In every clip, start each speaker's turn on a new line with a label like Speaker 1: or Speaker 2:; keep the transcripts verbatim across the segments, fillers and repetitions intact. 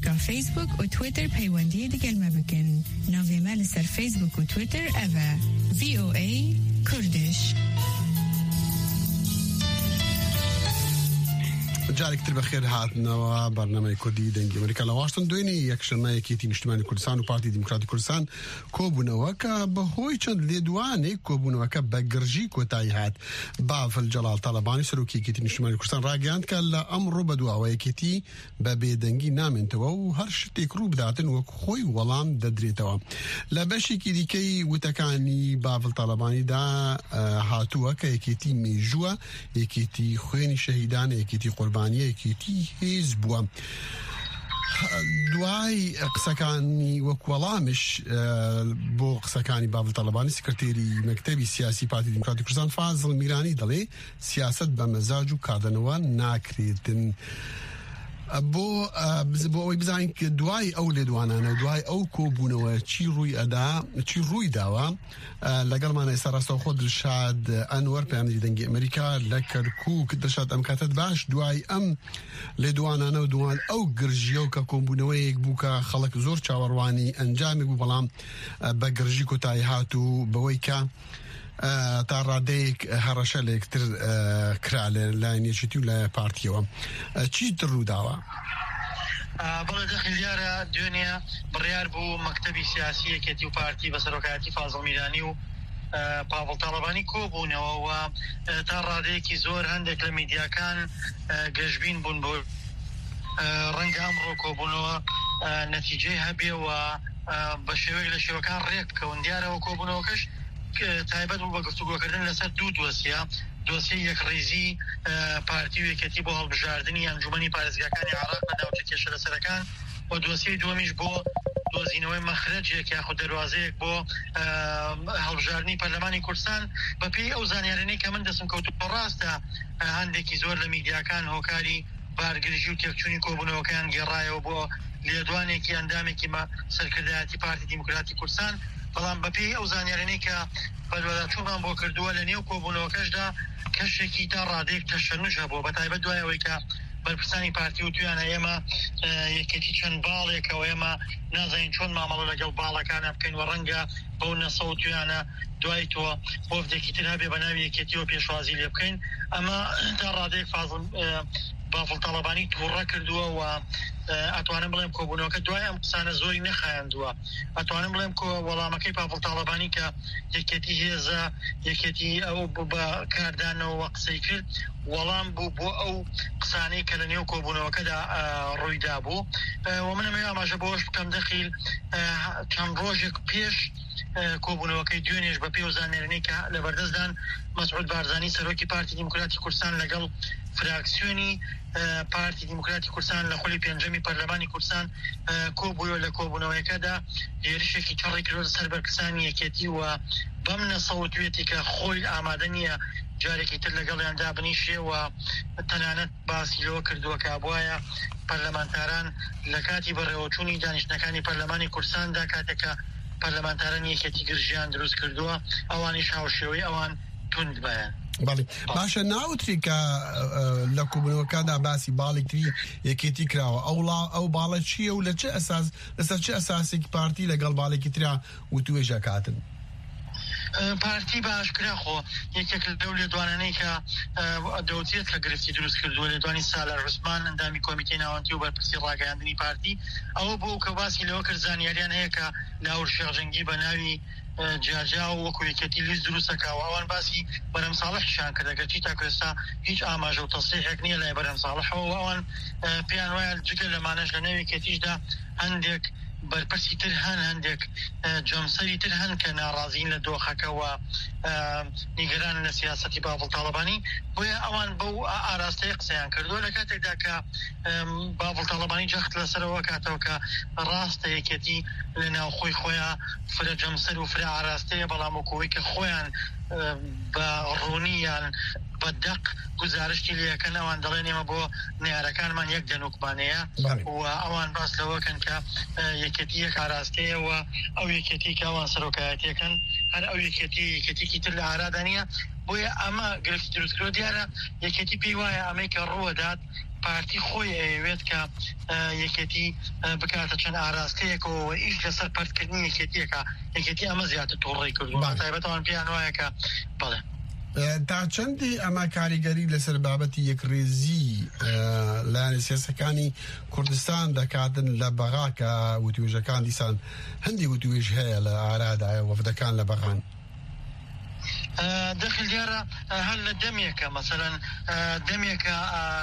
Speaker 1: چارچێکە فیسبوک و تویتر پەیوەندی لەگەڵ مە بکەن. ناوێمە لەسەر فیسبوک و تویتر ئەڤە ڤی ئۆ ئێ کوردش.
Speaker 2: جارێکتر بەخێر هاتنەوە بەرنامەی کوردی دەنگی ئەمریکا لە واشنتن دوێنێ یەکشەمەیەکێتی نیشتیمانی کوردستان و پارتی دیموکراتی کوردستان کۆبوونەوە کە بەهۆی چەند لێدوانێک کۆبوونەوەکە بە گرژی کۆتایی هات. باڤل جەلال تاڵەبانی سەرۆکی یەکێتی نیشتیمانی کوردستان ڕاگەیاند کە لە ئەمڕۆ بەدواوە یەکێتی بە بێدەنگی نامێنتەوە و هەر شتێک ڕوو بداتن وەک خۆی وەڵام دەدرێتەوە. لە بەشێکی دیکەی وتەکانی باڤل تاڵەبانیدا هاتووە کە یەکێتی مێژووە، یەکێتی خوێنی شەهیدانە، یەکێتی قوربانیە، یەکێتی هێز بووە. دوای قسەکانی وەک وەڵامش بۆ قسەکانی باڤل تاڵەبانی سکرتێری مەکتەبی سیاسی پارتی دیموکراتی کوردستان فازڵ میرانی دەڵێ سیاست بە مەزاج و کاردەنەوە ناکرێتن. بۆ بۆ ئەوەی بزانین کە دوای ئەو لێدوانانە و دوای ئەو کۆبوونەوە چی ڕووی ئەدا چی ڕووی داوە لەگەڵمانە ئێستا ڕاستەوخۆ دڵشاد ئەنوەر پەیامەری دەنگی ئەمریکا لە کەرکووک. دڵشاد ئەم کاتت باش دوای ئەم لێدوانانە و دوان ئەو گرژیە و کە کۆبوونەوەیەک بوو کە خەڵک زۆر چاوەڕوانی ئەنجامێک بوو بەڵام بە گرژی کۆتایی هات و بەوەی کە تا ڕادەیەک هەڕەشە لێکتر کرا لە لایەنێکێتی و لە پارتیەوە چی تر ڕووداوە؟
Speaker 3: بەڵێ دەخل دیارە دوێنێ بڕیار بوو مەکتەبی سیاسی یەکێتی و پارتی بە سەرۆکایەتی فازڵ میرانی و پاڤڵ تاڵەبانی کۆبوونەوە و تا ڕادەیەکی زۆر هەندێک لە میدیاکان گەشبین بوون بۆ ڕەنگە ئەمڕۆ کۆبوونەوە نەتیجەی هەبێەوە بە شێوەیەک لە شێوەکان ڕێک بکەون. دیارەوە کۆبوونەوەکەش تایبەت بوو بە گفتوگۆکردن لەسەر دوو دۆسیە، دۆسیە یەکڕێزی پارتی و یەکێتی بۆ هەڵبژاردننی ئەنجومەنی پارێزگاکانی عێراق بە ناوچە کێشە لەسەرەکان و دۆسیەی دووەمیش بۆ دۆزینەوەی مەخرەجێک یاخود دەواازەیەک بۆ هەڵبژاردننی پەرلەمانی کوردستان. بەپێی ئەو زانیارانەی کە من دەستم کەوت بە ڕاستە هەندێکی زۆر لە میدیاکان هۆکاری بارگرژی و تێکچوونی کۆبوونەوەکان گێڕایەوە بۆ لێدوانێکی ئەندامێکی سەرکردایەتی پارتی دیموکراتی کوردستان، بەڵام بەپێی ئەو زانیارانەی کە بەدواداچوونمان بۆ کردووە لە نێو کۆبوونەوەکەشدا کەشێکی تا ڕادەیەک تەشەنوش هەبووە بە تایبەت دوایەوەی کە بەرپرسانی پارتی و تویانە ئێمە یەکێتی چەند باڵێکەوە ئێمە نازانین چۆن مامەڵە لەگەڵ باڵەکانە بکەین و ڕەنگە بەو نەسە و تویانە دوای تۆ وەفدێکی تر هەبێ بە ناوی یەکێتیەوە پێشوازی لێ بکەین. ئەمە تا ڕادەیەک فازڵ باڤڵ تاڵەبانی تووڕە کردووە و ئەتوانم بڵێم کۆبوونەوەکە دوای ئەم قسانە زۆری نەخایاندووە. ئەتوانم بڵێم کۆ وەڵامەکەی باڤڵ تاڵەبانی کە یەکێتی هێزە یەکێتی ئەو بە کاردانەوە قسەی کرد وەڵام بوو بۆ ئەو قسانەی کە لە نێو کۆبوونەوەکەدا ڕوویدا بوو. و منەمە ئاماژە بۆش بکەم دەخیل چەند ڕۆژێک پێش کۆبوونەوەکەی دوێنێش بە پێی و زانیارانەی کە لەبەردەستدان مەسعود بارزانی سەرۆکی پارتی دیموکراتی کوردستان لەگەڵ فراکسیۆنی پارتی دیموکراتی کوردستان لە خۆلی پێنجەمی پەرلەمانی کوردستان کۆبووە لە کۆبوونەوەیەکەدا هێرشێکی چڕی کردوە سەر بەرپرسانی یەکێتی و بەم نەسەوتوێتی کە خۆی ئامادە نییە جارێکی تر لەگەڵیاندا بنیشێەوە تەنانەت باسی لەوە کردووە کە بواە پەرلەمانتاران لە کاتی بەڕێوەچوونی دانیشتەکانی پەرلەمانی کوردستاندا کاتێکە پەرلەمانتاران یەکێتی گرژیان دروست کردووە ئەوانی شاوشێوەی ئەوان توند بەیان.
Speaker 2: باڵی باشە ناوتری کە لە کۆبوونەوەکەدا باسی باڵێکتری یەکێتی کراوە ئەوڵا ئەو باڵە چییە و لە چه ئەساس لەسەر چه ئەساسێکی پارتی لەگەڵ باڵێکی ترا وتوێژە کاتن؟
Speaker 3: پارتی باشکرا خۆ یەکێک لەو لێدوانانەی کە دەوتێت کە گرفتی دروست کردووە لێدوانی سالار ڕوسمان ئەندامی کۆمیتەی ناوەندی و بەرپرسی ڕاگەیاندنی پارتی ئەوە بۆ کە باسی لەوە کرد زانیاریان هەیە کە لاور شێخجەنگی بە ناوی جاجا و وەکو یەکێتی لیست دروستەکەوە ئەوان باسی بەرەم ساڵحشان کە دەگەچی تا کوێستا هیچ ئاماژە و تەسریحێک نییە لای بەرەم ساڵحەوە ئەوان پێیان وایە جگە لەمانەش لە ناوی یەکێتیشدا هەندێک بەرپرسی تر هەن هەندێک جەمسەری تر هەن کە ناڕازین لە دۆخەکەەوە نیگەران لە سیاسەتی باڤڵ تاڵەبانی بۆیە ئەوان بەو ئاراستەی قسەیان کردووە لە کاتێکدا کە باڤڵ تاڵەبانی جەخت لەسەرەوە کاتەوە کە ڕاستە یەکێتی لە ناو خۆی خۆیان فرە جەمسەر و فرە ئاراستەیە بەڵام وەکەوەی کە خۆیان بە ڕوونیان بە دەق گزارشتی لەکەن ئەوان دەڵێن ئێمە بۆ نارەکانمان یەک دەنوکمانەیە و ئەوان باس لەوەکەن کە یەکێتی یەک ئاراستەیە و ئەو یەکێتی کە ئەوان سەرۆکایەتیەکەن هەر ئەو یەکێتی یەکێتیکی تر لە ئارادانە بۆیە ئەمە گرفتی دروستکرۆ دیارە یەکێتی پێی وایە ئەمەی کە ڕووەدات پارتی خۆی ئەوێت کە یەکێتی بکاتە چەند ئاراستەیەکەوە ئیش لەسەر پەرتکردنی یەکێتیەکە یەکێتی ئەمە زیاتر تووڕێی کردووە تایبەتەوان پێیان وایە کە بەڵێ
Speaker 2: تا چەندی ئەمە کاریگەری لەسەر بابەتی یەکڕێزی لایەنە سیاسەکانی کوردستان دەکاتن لە بەغا کە وتوێژەکان دیسان هەندی وتوێژ هەیە لە ئارادایە وەفدەکان لە بەغان
Speaker 3: دەخل دیارە هەر لە دەمێکە مەسەلەن دەمێکە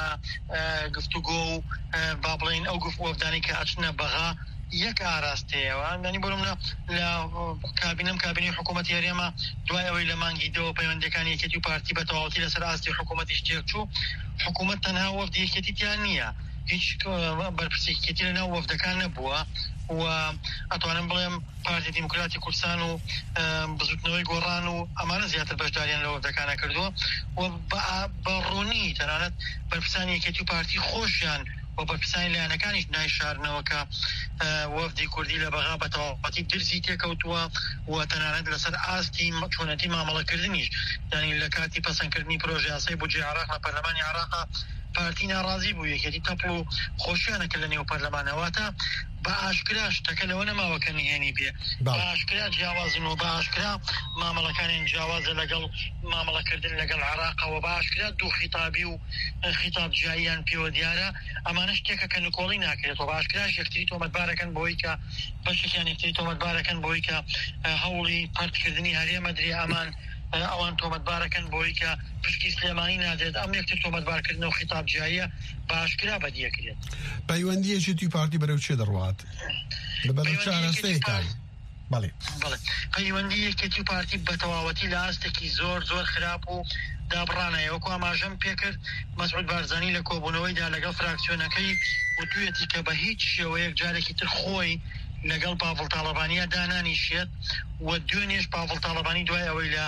Speaker 3: گفتوگۆ و با بڵێن ئەو گفت وەفدانی کە ئەچنە بەغا یەک ئاراستەیەوە ینی بۆمە لە کابینەم کابینی حکوومەتی هەرێمە دوای ئەوەی لە مانگی دەوە پەیوەندەکانی یەکێتی و پارتی بە تەواوەتی لەسەر ئاستی حکوومەتی شتێک چوو حکوومەت تەنها وەفدی یەکێتیان نییە هیچ بەرپرسێکێتی لەناو وەفدەکان نەبووە و ئەتوانم بڵێم پارتی دیموکراتی کوردستان و بزوتنەوەی گۆڕان و ئەمانە زیاتر بەشداریان لە وەفدەکانە کردووە و بە ڕوونی تەنانەت بەرپرسانی یەکێتی و پارتی خۆشیان و بەرپرسانی لایەنەکانیش نایشارنەوە کە وەفدی کوردی لە بەغا بە تەواوەتی درزی تێکەوتووە و تەنانەت لەسەر ئاستی چۆنەتی مامەڵەکردنیش یعنی لە کاتی پەسەندکردنی پرۆژە یاسای بودجێ عێراق لە پەرلەمانی عێراق پارتی ناڕازی بوو یەکێتی تەپڵ و خۆشیانەکە لە نێو پەرلەمانەوەتە بە ئاشکرا شتەکە لەوە نەماوە کە نهێنی بێ بە ئاشکرا جیاوازن و بە ئاشکرا مامەڵەکانیان جیاوازە لەگەڵ مامەڵەکردن لەگەڵ عێراقەوە بە ئاشکرا دوو خیتابی و خیتاب جیاییان پێوە دیارە ئەمانە شتێکە کە نکۆڵی ناکرێتەوە بە ئاشکراش یەکتری تۆمەتبارەکەن بۆی کە بەشێکیان یەکتری تۆمەتبارەکەن بۆی کە هەوڵی پەرتکردنی هەرێمە درێ ئەمان ئەوان تۆمەتبارەکەن بۆی کە پشکی سلێمانی نادرێت ئەم یەکتر تۆمەتبارکردن و خیتاب جیاییە بە ئاشکرا بەدیەکرێت
Speaker 2: پەیوەندیەکی پارتی بەرەو چێ دەڕوات لەبەر چارەستەیەکان بەڵێ
Speaker 3: بەڵێ پەیوەندی یەکێتی و پارتی بە تەواوەتی لە ئاستێکی زۆر زۆر خراپ و دابڕانایە وەکو ئاماژەم پێکرد مەسعود بارزانی لە کۆبوونەوەیدا لەگەڵ فراکسیۆنەکەی وتوێتی کە بە هیچ شێوەیەک جارێکی تر خۆی لەگەڵ پاڤڵ تاڵەبانیە دانانیشێت و دوێنێش پاڤڵ تاڵەبانی دوای ئەوەی لە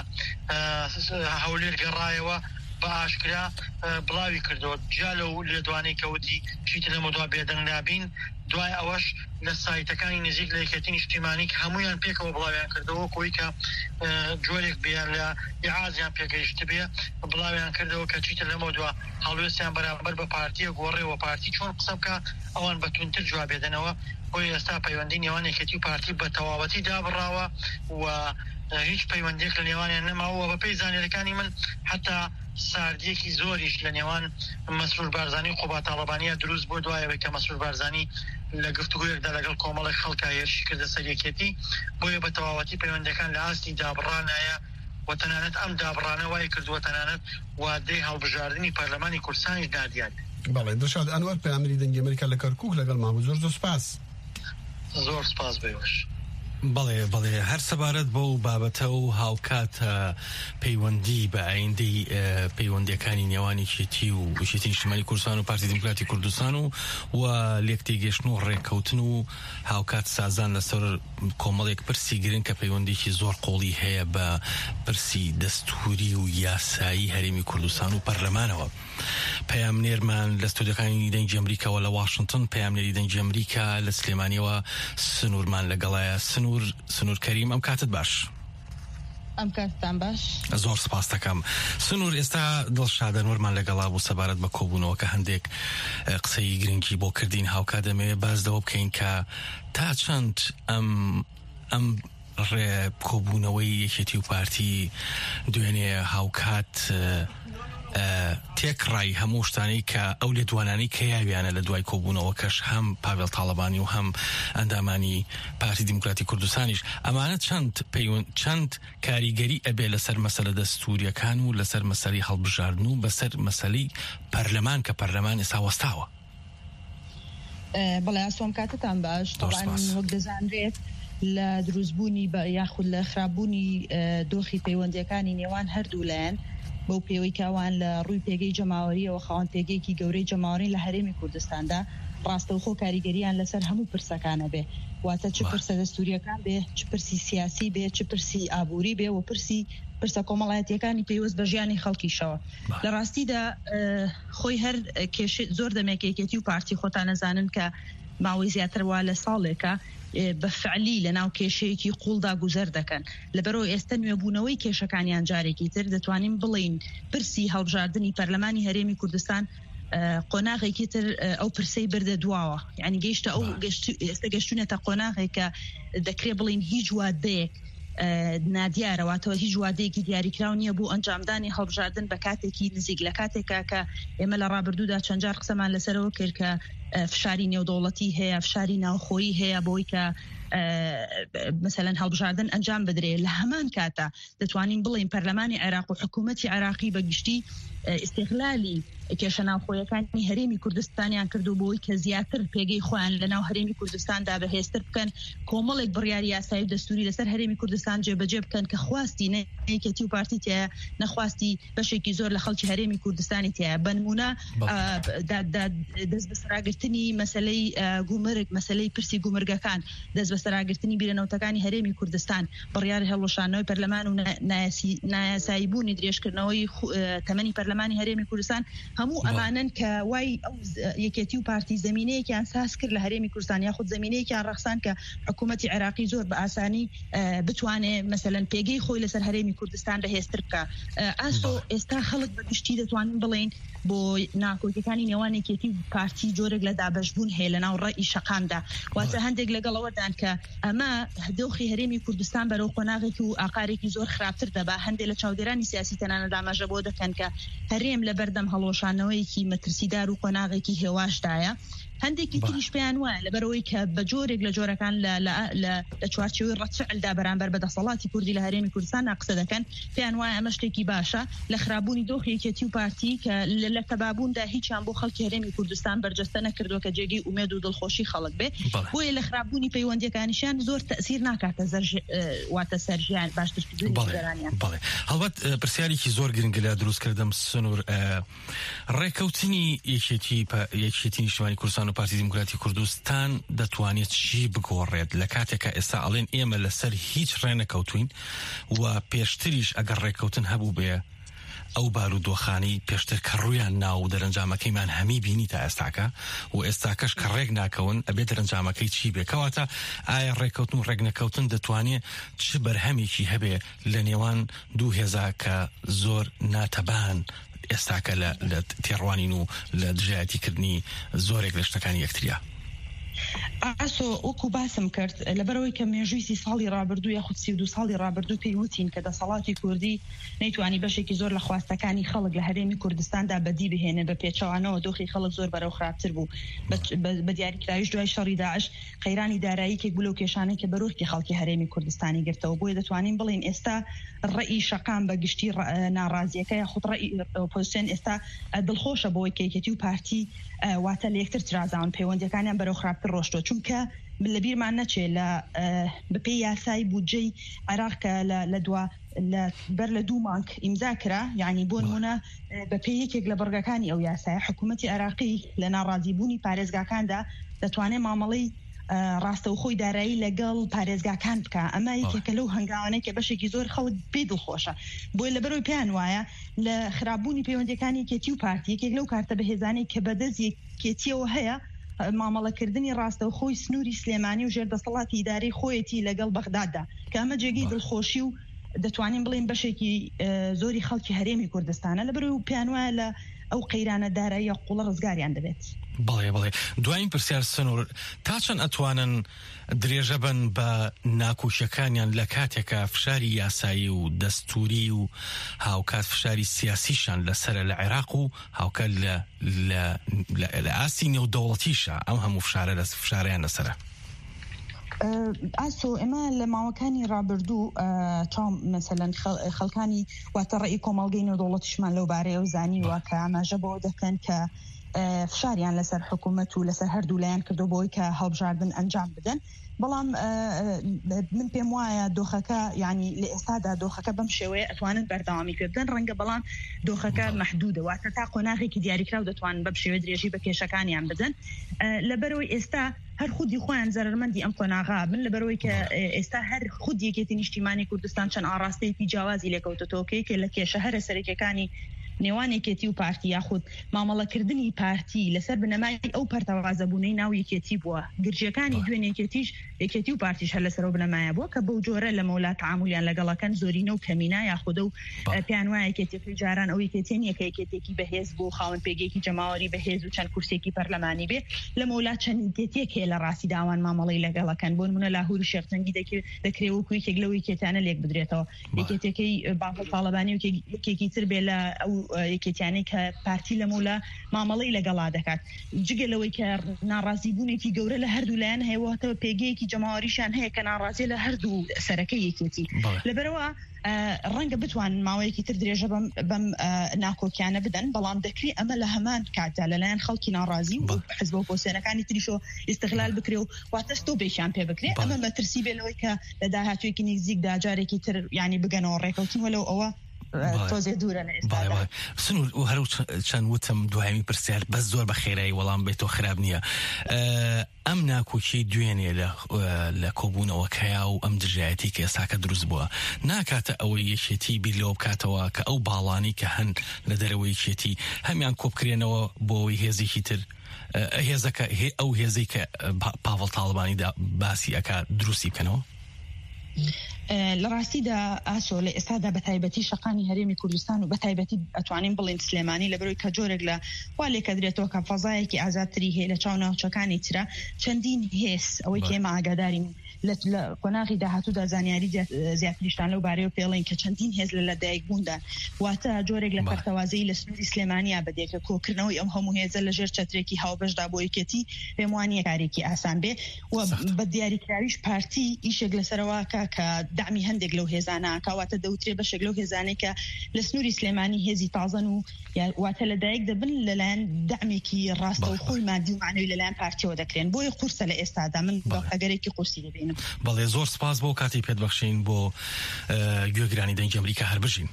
Speaker 3: هەولێر گەڕایەوە بە ئاشکرا بڵاوی کردەوە جا لەو لێدوانەی کەوتی چیتر لەمە دوا بێدەنگ نابین دوای ئەوەش لە سایتەکانی نزیک لە یەکێتی نیشتیمانی کە هەمویان پێکەوە بڵاویان کردەوە کۆی کە جۆرێک بێن لە ئیعازیان پێگەیشت بێ بڵاویان کردەوە کە چیتر لەمە دوا هەڵوێستیان بەرامبەر بە پارتیە گۆڕێەوە پارتی چۆن قسە بکە ئەوان بەتونتر جواب بێدەنەوە بۆی ئێستا پەیوەندی نێوان یەکێتی و پارتی بە تەواوەتی دابڕاوە و هیچ پەیوەندێک لە نێوانیان نەماوە بە پێی زانێرەکانی من حتا ساردیەکی زۆریش لە نێوان مەسرور بارزانی و خۆبات تاڵەبانیە دروست بۆ دوایەوەی کە مەسرور بارزانی لە گفتوگویەکدا لەگەڵ کۆمەڵی خەڵکا هێرشی کردە سەر یەکێتی بۆیە بە تەواوەتی پەیوەندەکان لە ئاستی دابڕانایە و تەنانەت ئەم دابڕانە وای کردووە تەنانەت وادەی هەڵبژاردننی پەرلەمانی کوردستانیش دادیان
Speaker 2: بەڵێ دڵشاد ئەنوەر پەیامەری دەنگی ئەمریکا لە کەرکووک لەگەڵ مامە زۆر زۆر سپاس
Speaker 3: زۆر سپاس بێوەش
Speaker 4: بەڵێ بەڵێ هەر سەبارەت بۆ بابەتە و هاوکاتە پەیوەندی بە ئایندەی پەیوەندیەکانی نێوانی چێتی و وشێتی نیشتیمانی کوردستان و پارتی دیموکراتی کوردستان و و لێکتێگەشتن و ڕێککەوتن و هاوکات سازان لەسەر کۆمەڵێک پرسی گرنگ کە پەیوەندێکی زۆر قۆڵی هەیە بە پرسی دەستوری و یاسایی هەرێمی کوردستان و پەرلەمانەوە. پەیامنێرمان لە ستۆدیۆکانی دەنگی ئەمریکاوە لە واشنگتن پەیامنێری دەنگی ئەمریکا لە سلێمانیەوە سنوورمان لەگەڵایە. سنوور سنوور کەریم ئەم کاتت باش
Speaker 5: ئەم کاتتان باش
Speaker 4: زۆر سپاس دەکەم. سنوور ئێستا دڵشادە نوەرمان لەگەڵا بوو سەبارەت بە کۆبوونەوە کە هەندێک قسەی گرنگی بۆ کردین هاوکا دەمەوێت بازدەوە بکەین کە تا چەند ئەم ئەم ڕێ کۆبوونەوەی یەکێتی و پارتی دوێنێ هاوکات تێکڕای هەموو شتانەی کە ئەو لێدوانانی کە یاویانە لە دوای کۆبوونەوە کەش هەم پاڤێڵ تاڵەبانی و هەم ئەندامانی پارتی دیموکراتی کوردستانیش ئەمانە چەند پەیوەند چەند کاریگەری ئەبێ لەسەر مەسەلە دەستوریەکان و لەسەر مەسەلەی هەڵبژاردن و بەسەر مەسەلەی پەرلەمان کە پەرلەمان ئێستا وەستاوە.
Speaker 5: بەڵێ ئاسۆم کاتتان باش وەک دەزانرێت لە دروستبوونی بە یاخود لە خراپبوونی دۆخی پەیوەندیەکانی نێوان هەردوو لایەن بەو پێوەی کاوان لە ڕووی پێگەی جەماوەریەوە خاوەن پێگەیەکی گەورەی جەماوەری لە هەرێمی کوردستاندا ڕاستەوخۆ کاریگەریان لەسەر هەموو پرسەکانە بێ واتە چ پرسە دەستوریەکان بێ چ پرسی سیاسی بێ چ پرسی ئابووری بێ و پرسی پرسە کۆمەڵایەتیەکانی پێوەست بە ژیانی خەڵکیشەوە. لە ڕاستیدا خۆی هەر کێش زۆر دەمێکێکێتی و پارتی خۆتان نەزانن کە ماوەی زیاتر وا لە ساڵێکە بە فعلی لە ناو کێشەیەکی قوڵدا گوزەر دەکەن. لەبەرەوە ئێستا نوێبوونەوەی کێشەکانیان جارێکی تر دەتوانین بڵین پرسی هەڵبژاردننی پەرلەمانی هەرێمی کوردستان قۆناغێکی تر ئەو پرسەی بردە دواوە یعنی گەیشتە ئەو ئێستا گەشتونێتە قۆناغێک کە دەکرێ بڵین هیچ وادەیەک نادیارەواتەوە هیچ وادەیەکی دیاریکراو نییە بۆ ئەنجامدانی هەڵبژاردن بە کاتێکی نزیک لە کاتێکا کە ئێمە لە ڕابردوودا چەند جار قسەمان لەسەرەوە کرد کە فشاری نێودەوڵەتی هەیە فشاری ناوخۆیی هەیە بۆی کە مثلا هەڵبژاردن ئەنجام بدرێت لە هەمان کاتە دەتوانین بڵین پەرلەمانی عێراق و حکوومەتی عێراقی بەگشتی ئیستیغلالی کێشە ناوخۆیەکانی هەرێمی کوردستانیان کردو بۆی کە زیاتر پێگەی خۆیان لەناو هەرێمی کوردستاندا بەهێزتر بکەن کۆمەڵێک بڕیاری یاسایی و دەستوری لەسەر هەرێمی کوردستان جێبەجێ بکەن کە خواستی نەیەکێتی و پارتی تایە نەخواستی بەشێکی زۆر لە خەڵکی هەرێمی کوردستانی تایە بنمونە دەست بەسەراگرتنی مەسەلەی گومرگ مەسەلەی پرسی گومرگەکان دەست بەسەراگرتنی بیرەنەوتەکانی هەرێمی کوردستان بڕیاری هەڵۆشانەوەی پەرلەمان و نایاساییبوونی درێژکردنەوەی تەمەنی پەرلەمانی هەرێمی کوردستان هەموو ئەمانن کە وای ئەو یەکێتی و پارتی زمینەیەکیان ساز کرد لە هەرێمی کوردستان یاخود زمینەیەکیان ڕەخسان کە حکوومەتی عێراقی زۆر بە ئاسانی بتوانێت مەسەلەن پێگەی خۆی لەسەر هەرێمی کوردستان بەهێزتر بکە ئاسۆ ئێستا خەڵک بەگشتی دەتوانن بڵێن بۆ ناکۆکیەکانی نێوان یەکێتی و پارتی جۆرێک لە دابەشبوون هەیە لەناو ڕێی شەقامدا واتە هەندێک لەگەڵەوەدان کە ئەمە دۆخی هەرێمی کوردستان بەرەو قۆناغێکی و ئاقارێکی زۆر خراپتر دەبا هەندێک لە چاودێرانی سیاسی تەنانە داماژە بۆ دەکەن کە هەرێم لە بەردەم هەڵۆشانەوەیکی مەترسیدار و قۆناغێکی هێواشدایە هەندێکی تریش پێیان وایە لەبەرەوەی کە بە جۆرێک لە جۆرەکان لە چوارچێوەی ڕەچعلدا بەرامبەر بەدەسەڵاتی کوردی لە هەرێمی کوردستان قسە دەکەن پێیان وایە ئەمە شتێکی باشە لە خراببوونی دۆخی یەکێتی و پارتی کە لە تەبابووندا هیچیان بۆ خەڵکی هەرێمی کوردستان بەرجەستە نەکردووە کە جێگەی ئومێد و دڵخۆشی خەڵک بێ بۆیە لە خراببوونی پەیوەندیەکانیشیان زۆر تەسیر ناکاتە واتە سەرژیان باشترکردنیان
Speaker 4: هەڵبەت پرسیارێکی زۆر گرنگە لە دروستکردم سنوور ڕێکەوتنی یەکێتی نیشتیمانی کوردستان و پارتی دیموکراتی کوردستان دەتوانێت چی بگۆڕێت لە کاتێکە ئێستا ئەڵێن ئێمە لەسەر هیچ ڕێنەکەوتوین و پێشتریش ئەگەر ڕێکەوتن هەبوو بێ ئەو بارودۆخانی پێشتر کە ڕوویان ناو دەرەنجامەکەیمان هەمی بینی تا ئێستاکە و ئێستاکەش کە ڕێک ناکەون ئەبێ دەرەنجامەکەی چی بێکەواتە ئایا ڕێکەوتن و ڕێک نەکەوتن دەتوانێت چ بەرهەمێکی هەبێ لە نێوان دوو هێزا کە زۆر ناتەبان ئێستاکە لە تێڕوانین و لە دژایەتیکردنی زۆرێک لە شتەکانی یەکتریا
Speaker 5: ئاسۆ وەکو باسم کرد لەبەرەوەی کە مێژووی سی ساڵی ڕابردوو یاخود سی و دو ساڵی ڕابردوو پێیوتین کە دەسەڵاتی کوردی نەیتوانی بەشێکی زۆر لە خواستەکانی خەڵک لە هەرێمی کوردستاندا بەدی بهێنێ بە پێچەوانەوە دۆخی خەڵک زۆر بەرەو خراپتر بوو بە دیاریکراویش دوای شەڕی داعش قەیرانی داراییەکێک بوو لەو کێشانەی کە بەرۆکی خەڵکی هەرێمی کوردستانی گرتەوە بۆیە دەتوانین بڵین ئێستا ڕێی شەقام بە گشتی ناڕازیەکە یاخود ڕێی ئۆپۆزیسیۆن ئێستا دڵخۆشە بۆی کە یەکێتی و پارتی واتە لە یەکتر ترازاون پەیوەندیەکانیان بەرەو خراپتر ڕۆشتووە چونکە لە بیرمان نەچێ لە بەپێی یاسای بودجەی عێراق کە لە دوا بەر لە دوو مانگ ئیمزا کرا یعنی بۆ نمونە بەپێی یەکێک لە بەڕگەکانی ئەو یاسایە حکوومەتی عێراقی لە ناڕازیبوونی پارێزگاکاندا دەتوانێت مامەڵەی ڕاستەوخۆی دارایی لەگەڵ پارێزگاکان بکە ئەمە یەکێکە لەو هەنگاوانەی کە بەشێکی زۆر خەڵک بێ دڵخۆشە بۆی لەبەرەوەی پێیان وایە لە خراببوونی پەیوەندیەکانی یەکێتی و پارتی یەکێک لەو کارتە بەهێزانەی کە بەدەست یەکێتیەوە هەیە مامەڵەکردنی ڕاستەوخۆی سنووری سلێمانی و ژێردەسەڵاتی ئیداری خۆیەتی لەگەڵ بەغداددا کە ئەمە جێگەی دڵخۆشی و دەتوانین بڵین بەشێکی زۆری خەڵکی هەرێمی کوردستانە لەبەرەوەی پێیان وایە لە ئەو قەیرانە دارایی قوڵە ڕزگاریان دەبێت
Speaker 4: بەڵێ بەڵێ دوایین پرسیار سنوور تا چەند ئەتوانن درێژە بن بە ناکۆشیەکانیان لە کاتێکە فشاری یاسایی و دەستوری و هاوکات فشاری سیاسیشان لەسرە لە عێراق و هاوکات لە ئاستی نێودەوڵەتیشە ئەم هەموو فشارە لە فشاریان لەسرە
Speaker 5: ئاسۆ ئێمە لە ماوەکانی ڕابردوو چاوم مەسەلەن خەڵکانی واتە ڕێی کۆمەڵگەی نێودەوڵەتیشمان لەو بارەیە و زانیوە کە ئاماژە بۆ دەکەن کە فشاریان لەسەر حکوومەت و لەسەر هەردوو لایەن کردو بۆی کە هەڵبژاردن ئەنجام بدەن بەڵام من پێم وایە دۆخەکە یعنی لە ئێستادا دۆخەکە بەم شێوەیە ئەتوانن بەردەوامی کردن ڕەنگە بەڵام دۆخەکە مەحدودە واتە تا قۆناغێکی دیاریکراو دەتوانن بەم شێوەیە درێژی بە کێشەکانیان بدەن لەبەرەوەی ئێستا هەر خودی خۆیان زەرمەندی ئەم قۆناغا بن لەبەرەوەی کە ئێستا هەر خودی یەکێتی نیشتیمانی کوردستان چەند ئاڕاستەیەکی جیاوازی لێکەوتەوە کە لە کێشە هەرە سەرەکیەکانی نێوانێکێتی و پارتی یاخود مامەڵەکردنی پارتی لەسەر بنەمای ئەو پەرتەوازەبوونەی ناو یەکێتی بووە گرجەکانی دوێن یەکێتیش یەکێتی و پارتیش هەر لەسەر بنەمایە بووە کە بەو جۆرە لە مەولا تعاملیان لەگەڵەکەن زۆرینە و کەمینە یاخود و پیان وایە یەکێتی جاران ئەو یەکێتین یەکە یەکێتێکی بەهێز بۆ خاوەن پێگەیەکی جەماوەری بەهێز و چەند کورسێکی پەرلەمانی بێ لە مەولا چەند یەکێتێک هەیە لە ڕاستی داوان مامەڵەی لەگەڵەکەن بۆ نمونە لاهوور شێخجەنگی دەکرێت وەکو یەکێک لەو یەکێتیانە لێک بدرێتەوە یەکێتێکەی بانکە تاڵەبانی و یەکێکی تر بێ لە ئەو یەکێتیانەی کە پارتی لە مەولا مامەڵەی لەگەڵا دەکات جگە لەوەی کە ناڕازیبوونێکی گەورە لە هەردوو لایەن هەیەوەتەوە پێگەیەکی جەماوەریشان هەیە کە ناڕازی لە هەردوو سەرەکەی یەکێتی لەبەرەوە ڕەنگە بتوان ماوەیەکی تر درێژە بەم ناکۆکیانە بدەن بەڵام دەکری ئەمە لە هەمان کاتدا لەلایەن خەڵکی ناڕازی و حزب و پۆسێنەکانی تریشۆ ئیستیغلال بکرێ و واتە ستۆپێکیان پێ بکرێ ئەمە مەترسی بێ لەوەی کە لە داهاتوویەکی نزیکدا جارێکی تر یعنی بگەنەوە ڕێکەوتن وەلەو ئەوە تۆزێ دوورە لە ئێستا
Speaker 4: سنوور و هەرو چەند وتم دوایمی پرسیار بەس زۆر بە خێرایی وەڵام بێتەوە خراپ نییە ئەم ناکۆکی دوێنێ لە کۆبوونەوەکەیا و ئەم دژایەتی کە ئێستاکە دروست بووە ناکاتە ئەوەی یەکێتی بیر لەوە بکاتەوە کە ئەو باڵانی کە هەن لە دەرەوەی یەکێتی هەمیان کۆبکرێنەوە بۆەوەی هێزێکی تر هێزەکە ئەو هێزەی کە پاڤڵ تاڵبانیدا باسی ئەکا دروستی بکەنەوە
Speaker 5: لە ڕاستیدا ئاسۆ لە ئێستادا بە تایبەتی شەقانی هەرێمی کوردستان و بە تایبەتی ئەتوانین بڵین سلێمانی لە بەرەوەی کە جۆرێک لە وا لێکە درێتەوە کە فەزایەکی ئازادتری هەیە لە چاو ناوچەکانی ترە چەندین هێز ئەوەی کە ئێمە ئاگادارین لە قۆناغی داهاتوودا زانیاری زیاتریشتان لەو بارەیەوە پێڵێن کە چەندین هێز لە لەدایکبووندا واتە جۆرێک لە پەرتەوازەی لە سنووری سلێمانیا بەدێکە کۆکردنەوەی ئەم هەموو هێزە لە ژێر چەترێکی هاوبەشدا بۆ یەکێتی پێم وانییە کارێکی ئاسان بێ و بە دیاریکراویش پارتی ئیشێک لەسەرەوەکە کە دامی هەندێک لەو هێزانە کاواتە دەوترێ بەشێک لەو هێزانێک کە لە سنووری سلێمانی هێزی تازەن و واتە لەدایک دەبن لەلایەن دامێکی ڕاستە و خۆی مادی و معنەوی لەلایەن پارتیەوە دەکرێن بۆی قورسە لە ئێستادا من هەگەرێکی قورسی دەبینم
Speaker 4: بەڵێ زۆر سپاس بۆ کاتی پێت بەخشین بۆ گوێگرانی دەنگی ئەمریکا هەر بژین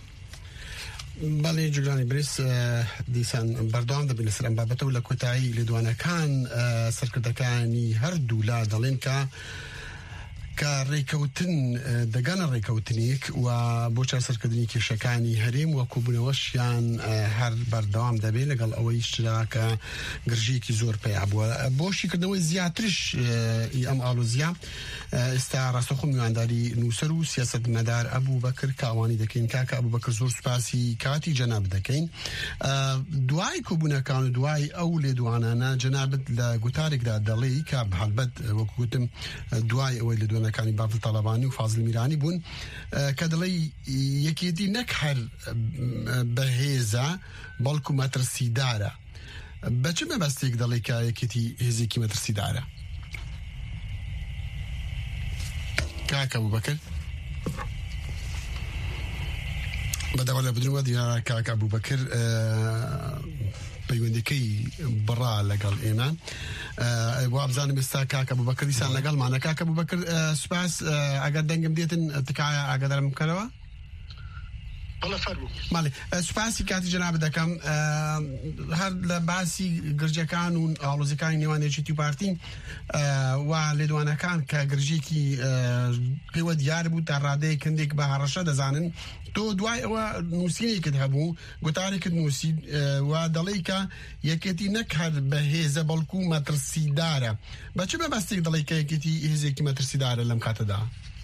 Speaker 2: بەڵێ جوگرانی برس دیسان بەردەوام دەبین لەسەر ئەم بابەتە و لە کۆتایی لێدوانەکان سەرکردەکانی هەردوو لا دەڵێن کە کە ڕێکەوتن دەگەنە ڕێکەوتنێک و بۆ چاسەرکردنی کێشەکانی هەرێم و کۆبوونەوەشیان هەر بەردەوام دەبێت لەگەڵ ئەوەی شتراکە گرژێکی زۆر پێیا بووە بۆشیکردنەوەی زیاترش ئەم ئالۆزیا ئێستا ڕاستەخۆ میوانداری نووسەر و سیاسەتمەدار ئەبوو بەکر کاوانی دەکەین کاکە ئەبوو بەکر زۆر سوپاسی کاتی جەناب دەکەین دوای کۆبوونەکان و دوای ئەو لێدوانانە جەنابەت لە گوتارێکدا دەڵێی کە هەڵبەت وەکو گوتم دوای ئەوەی لێدوانەکانی باڤڵ تاڵەبانی و فازڵ میرانی بوون کە دەڵێی یەکێتی نەک هەر بەهێزە بەڵکو مەترسیدارە بە چ مەبەستێک دەڵێی کە یەکێتی هێزێکی مەترسیدارە کاکە بوو بەکر بەدەوە لە بدرەوە دیارە کاکە بوو بەکر پەیوەندەکەی بڕا لەگەڵ ئێمە وابزانم ئێستا کاکە بوو بەکر دیسان لەگەڵمانە کاکە بوو بەکر سوپاس ئەگەر دەنگم دێتن تکایە ئاگادارم بکەرەوە ماڵێ سوپاسی کاتی جەناب دەکەم هەر لە باسی گرجەکان و ئاڵۆزیەکانی نێوان یەکێتی و پارتی و لێدوانەکان کە گرژێکی پێوە دیار بوو تا ڕادەیە کندێک بە هەڕەشە دەزانن تۆ دوای ئەوە نووسینێکت هەبوو گوتارێکت نووسی و دەڵێی کە یەکێتی نەک هەر بە هێزە بەڵکو مەترسیدارە بە چ مەبەستێک دەڵێی کە یەکێتی هێزێکی مەترسیدارە لەم کاتەدا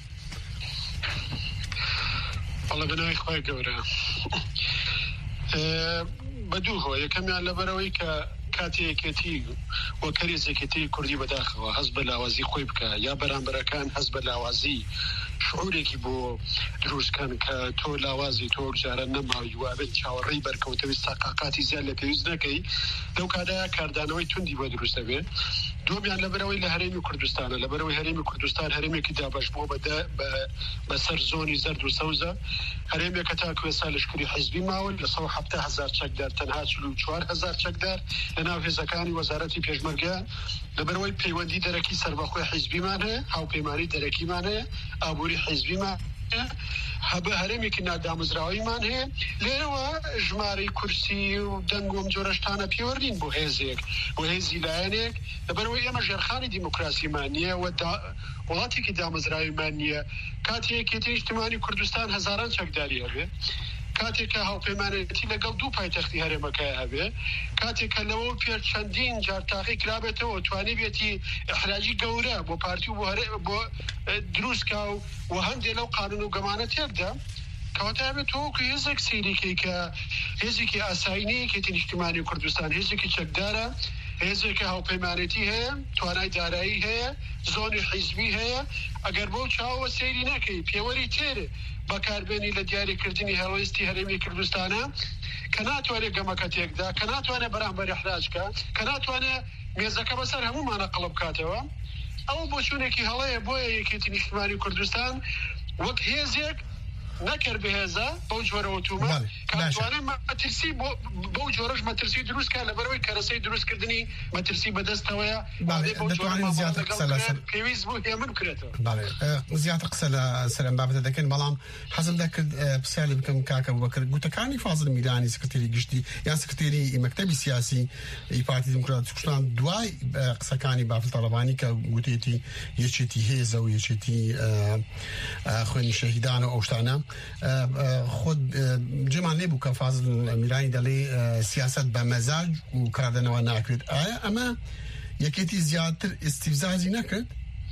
Speaker 6: والله بنای خواهی گەورە بەدوو هۆ یەکەمیان لەبەرەوەی کە کاتی یەکێتی وە کەرێزێکێتی کوردی بەداخەوە هەست بە لاوازی خۆی بکە یا بەرامبەرەکان هەست بە لاوازی شعورێکی بۆ دروستکەن کە تۆ لاوازی تۆ جارە نەماوی وابێت چاوەڕێی بەرکەوتەوەی ساقاقاتی زیاد لە پێویست نەکەی لەو کادایە کاردانەوەی توندی بۆ دروست دەبێت دومیان لەبەرەوەی لە هەرێمی کوردستانە لەبەرەوەی هەرێمی کوردستان هەرێمێکی دابش بۆ بەسەر زۆنی زەرد و سەوزە هەرێمێکە تا کوێسا لەشکری حیزبی ماون لە سەد و هەفتە هەزار چەکدار تەنها چل و چوار هەزار چەکدار لەناو هێزەکانی وەزارەتی پێشمەرگە لەبەرەوەی پەیوەندی دەرەکی سەربەخۆی حیزبیمان هەیە هاوپەیمانی دەرەکیمان هەیە ئابووری حیزبیمان هەبە هەرێمێکی نادامەزراویمان هەیە لێرەوە ژمارەی کورسی و دەنگ و جۆرەشتانە پێوەردین بۆ هێزێک بۆ هێزی لایەنێک لەبەرەوەی ئێمە ژێرخانی دیموکراسیمان نییە و وڵاتێکی دامەزراویمان نییە کاتی یەکێتی نیشتیمانی کوردستان هەزاران چەکداری هەبێ کاتێککە هاوپەیمانەتی لەگەڵ دوو پایتەختی هەرێمەکە هەبێ کاتێککە لەوە پێ چەندین جار تاقی کرابێتەوە توانێ بێتی احراجی گەورە بۆ پارتی و بۆ دروستکە و هەندێک لەو قانون و گەمانە تێکدا کەواتە بێت تۆکو هێزێک سیرێکی کە هێزێکی ئاساینەیەکێتی نیشتیمانی کوردستان هێزێکی چەکدارە هێزێکە هاوپەیمانەتی هەیە توانای دارایی هەیە زۆنی حیزبی هەیە ئەگەر بۆ چاوە سەیری نەکەی پێوەری تێرە بەکاربێنی لە دیاریکردنی هەڵویستی هەرێمی کوردستانە کە ناتوانێت گەمەکە تێکدا کە ناتوانێت بەرامبەر احراجکە کە ناتوانێت مێزەکە بەسەر هەمومانە قەڵب بکاتەوە ئەو بۆ چوونێکی هەڵەیە بۆیە یەکێتی نیشتیمانی کوردستان وەک هێزێک نەکرد بهێزە بەو جۆرەوە تومە کاتوانێت مەترسی بۆ جۆرەش مەترسی دروستکە لەبەرەوەی کەرەسەی دروستکردنی مەترسی بەدەستەوەیە پێویست بوو هێمن بکرێتەوە
Speaker 2: زیاتر قسە لە سەرم بابەتە دەکەن بەڵام حەزم دەکرد پرسیاری بکەم کاکە بوبەکر گوتەکانی فازڵ میرانی سکرتێری گشتی یان سکرتێری مەکتەبی سیاسی پارتی دموکراتی کوردستان دوای قسەکانی بافڵ تەڵەبانی کە گوتێتی یەکێتی هێزە و یەکێتی خوێنی شەهیدان و ئەو شتانە خود جێمان لێبوو کە فازڵ میرانی دەڵێ سیاست بە مەزاج و کاردنەوە ناکرێت ئایا ئەمە یەکێتی زیاتر ئیستیفزازی نەکرد؟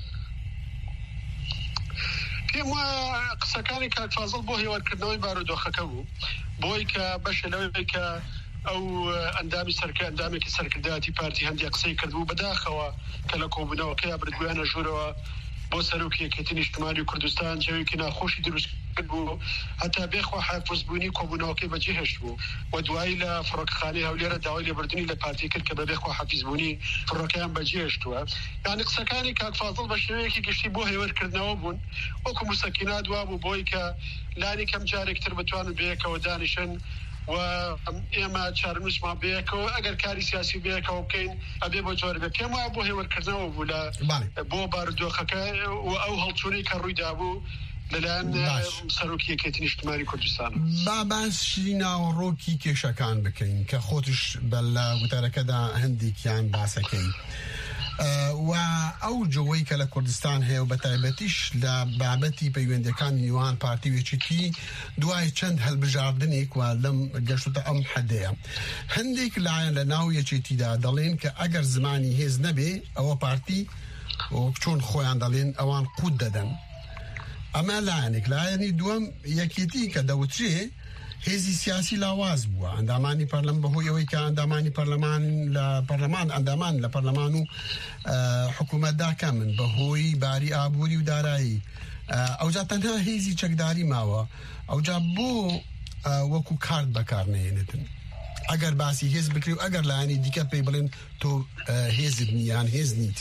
Speaker 6: پێم وایە قسەکانی کاک فازڵ بۆ هێوارکردنەوەی بارودۆخەکە بوو بۆی کە بەشە لەوەی کە ئەو ئەندامی سەرکە ئەندامێکی سەرکردایەتی پارتی هەندێک قسەی کردبوو بەداخەوە کە لە کۆبوونەوەکەی بردگویانە ژوورەوە بۆ سەرۆکی یەکێتی نیشتیمانی کوردستان جەوێکی ناخۆشی دروست بوو هەتا بێخوا حافزبوونی کۆبوونەوەکەی بەجێ هێشت بوو و دوایی لە فڕۆکخانەی هەولێرە داوای لێبوردنی لە پارتی کرد کە بەبێخوا حافزبوونی فڕۆکەیان بەجێ هێشتووە یانی قسەکانی کاک فازڵ بە شێوەیەکی گشتی بۆ هێوەرکردنەوە بوون وەکو موسەکینا دوا بوو بۆی کە لانی کەم جارێکتر بتوانن بەیەکەوە دانیشن و ئێمە چارنووسمان بەیەکەوە ئەگەر کاری سیاسی بەیەکەوە بکەین ئەبێ بۆ جۆرە بێ پێم وایە بۆ هێوەرکردنەوە بوو لە بۆ بارودۆخەکە و ئەو هەڵچوونی کە ڕوویدا بوو لەلایەن سەرۆکی یەکێتی نیشتیمانی کوردستان
Speaker 2: با باشی ناوەڕۆکی کێشەکان بکەین کە خۆتش بە لە وتارەکەدا هەندێکیان باسەکەین و ئەو جۆوەی کە لە کوردستان هەیە و بە تایبەتیش لە بابەتی پەیوەندیەکانی نێوان پارتی و یەکێتی دوای چەند هەڵبژاردنێک و لەم گەشتە ئەم حەدەیە هەندێک لایەن لە ناو یەکێتیدا دەڵێن کە ئەگەر زمانی هێز نەبێ ئەوە پارتی چۆن خۆیان دەڵێن ئەوان قوت دەدەن ئەمە لایەنێک لایەنی دووەم یەکێتی کە دەوترێ هێزی سیاسی لاواز بووە ئەندامانی پەرلەمان بەهۆی ئەوەی کە ئەندامانی پەرلەمان لە پەرلەمان ئەندامان لە پەرلەمان و حکوومەتدا کەمن بەهۆی باری ئابووری و دارایی ئەوجا تەنها هێزی چەکداری ماوە ئەوجا بۆ وەکو کارت بەکارنێنێتن ئەگەر باسی هێز بکری و ئەگەر لایەنی دیکە پێی بڵێن تۆ هێزت نیان هێز نیت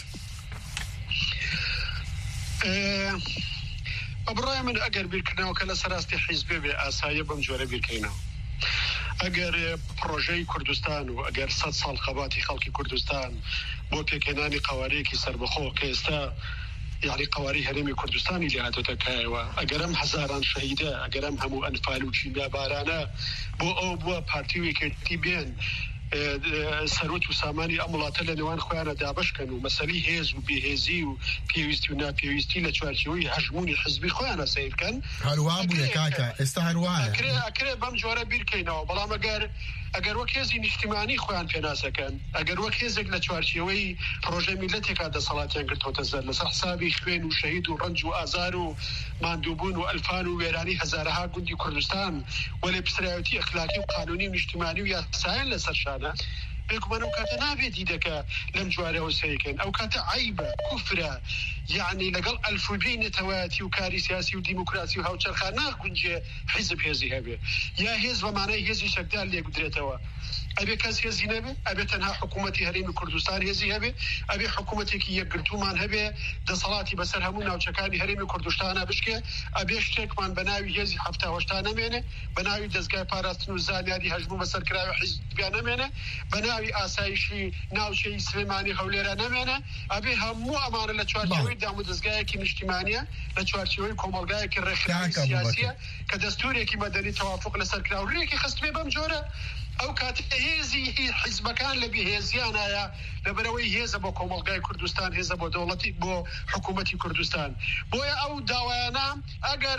Speaker 6: ئەبڕای من ئەگەر بیرکردنەوە کە لە سەراستی حیزبێ بێ ئاساییە بەم جۆرە بیرکەینەوە ئەگەر پرۆژەی کوردستان و ئەگەر سەد ساڵ خەباتی خەڵکی کوردستان بۆ پێکێنانی قوارەیەکی سربەخۆ کە ئێستا یعنی قواری هەرێمی کوردستانی لێ هاتۆتەکایەوە ئەگەرم هەزاران شەهیدە ئەگەرم هەموو ئەنفال و چینیا بارانە بۆ ئەو بووە پارتی و یەکێتی بێن سەرۆت و سامانی ئەم وڵاتە لە نێوان خۆیانە دابەشکەن و مەسەلەی هێز و بێهێزی و پێویستی و ناپێویستی لە چوارچێوەی هەژمونی حزبی خۆیانە سیر بکەن
Speaker 2: هەروە بووە کاکە ئێستا هەروایە
Speaker 6: ئەکرێ بەم جۆرە بیرکەینەوە بەڵام ئەگەر ئەگەر وەک هێزی نیشتیمانی خۆیان پێناسەکەن ئەگەر وەک هێزێک لە چوارچێوەی پرۆژەی میلەتێکا دەسەڵاتیان گرتوتە سەر لەسەر حسابی خوێن و شەهید و ڕەنج و ئازار و ماندووبوون و ئەلفان و وێرانی هەزارەها گوندی کوردستان وەلێ پسرایەتی ئەخلاقی و قانونی و نیشتیمانی و یاسایان لەسەر شانە بێکومەن ئەو کاتە نابێتی دەکە لەم جوارەوە سەیەکەن ئەو کاتە عیبە کوفرە یعنی لەگەڵ ئەلفوبێی نەتەوایەتی و کاری سیاسی و دیموکراسی و هاوچەرخان ناگونجێ حیزب هێزی هەبێ یا هێز بەمانای هێزی شەکدار لێگودرێتەوە ئەبێ کەس هێزی نەبێ ئەبێ تەنها حکوومەتی هەرێمی کوردستان هێزی هەبێ ئەبێ حکوومەتێکی یەکگرتومان هەبێ دەسەڵاتی بەسەر هەموو ناوچەکانی هەرێمی کوردستانە بشکێ ئەبێ شتێکمان بە ناوی هێزی هەفتا هەشتا نەمێنێ بە ناوی دەستگای پاراستن و زانیاری هەژموو بەسەرکراوی حیزبیان نەمێنێ بە ناوی ئاسایشی ناوچەی سلێمانی هەولێرە نەمێنە ئەبێ هەموو ئەمانە لە چوارچێوەی دام و دەستگایەکی نیشتیمانیە لە چوارچێوەی کۆمەڵگایەکی ڕێکخراوی سیاسیە کە دەستورێکی مەدەنی تەوافق لەسەر کراوڕێکی خستبێ بەم جۆرە ئەو کاتە هێزی حیزبەکان لە بێهێزیانایە لەبەرەوەی هێزە بۆ کۆمەڵگای کوردستان هێزە بۆ دەوڵەتی بۆ حکوومەتی کوردستان بۆیە ئەو داوایانە ئەگەر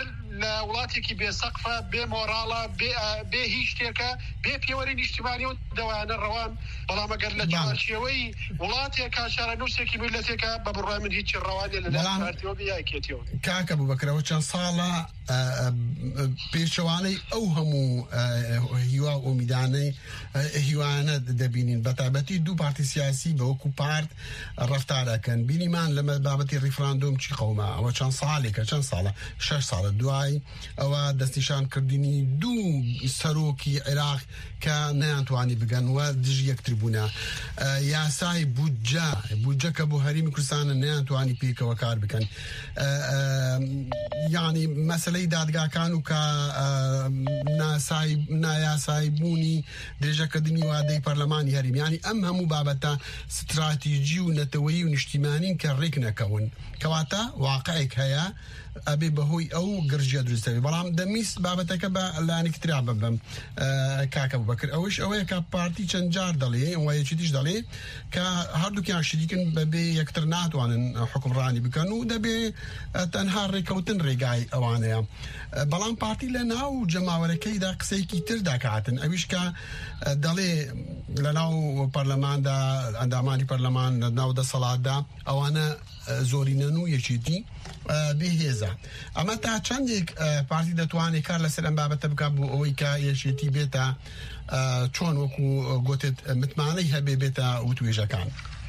Speaker 6: لە وڵاتێکی بێسەقفە بێ مۆراڵە بێ هیچ شتێکە بێ پێوەری نیشتیمانی و دەوایانە ڕەوان بەڵام ئەگەر لە چوارچێوەی وڵاتێکا شارەنووسێکی میلەتێکە بە بڕای من هیچی ڕەوانێ لە پارتیەوە بیاکێتیەوە.
Speaker 2: کاکە بووبەکرەوە چەند ساڵە پێچەوانەی ئەو هەموو هیوا ئومیدانەی هیوانە دەبینین بەتابەتی دوو پارتی سیاسی بەوەکو پارت ڕەفتارەکەن بینیمان لەمە بابەتی ریفراندۆم چی قەوما ئەوە چەند ساڵێکە چەند ساڵە شەش ساڵە دوای ئەوە دەستنیشانکردنی دوو سەرۆکی عێراق کە نەیانتوانی بگەن وە دژ یەکتر بوونە یاسای بودجە بودجەکە بۆ هەرێمی کوردستانە نەیانتوانی پێکەوە کار بکەن یعنی مەسەلەی دادگاکان و کە نایاسایبوونی درێژەکردنی وادەی پەرلەمانی هەرێم ینی ئەم هەموو بابەتە ستراتیژی و نەتەوەیی و نیشتیمانین کە ڕێک نەکەون کەواتە واقعێک هەیە ئەبێ بەهۆی ئەو گرژە دروستەوی بەڵام دەمیست بابەتەکە بە لانێکترا ببم کاکە بووبەکر ئەوش ئەوەیە کە پارتی چەند جار دەڵێ وایەکیتیش دەڵێ کە هەردووکیان شریکن بەبێ یەکتر ناتوانن حکومڕانی بکەن و دەبێ تەنها ڕێکەوتن ڕێگای ئەوانەیە بەڵام پارتی لە ناو جەماوەرەکەیدا قسەیەکی تر داکاتن ئەویش کە دەڵێ لە ناو پەرلەماندا ئەندامانی پەرلەمان لە ناو دەسەڵاتدا ئەوانە زۆرینەن و یەکێتی بێهێزە ئەمە تا چەندێک پارتی دەتوانێت کار لەسەر ئەم بابەتە بکات بۆ ئەوەی کە یەکێتی بێتە چۆن وەکو گوتت متمانەی هەبێ بێتە وتوێژەکان.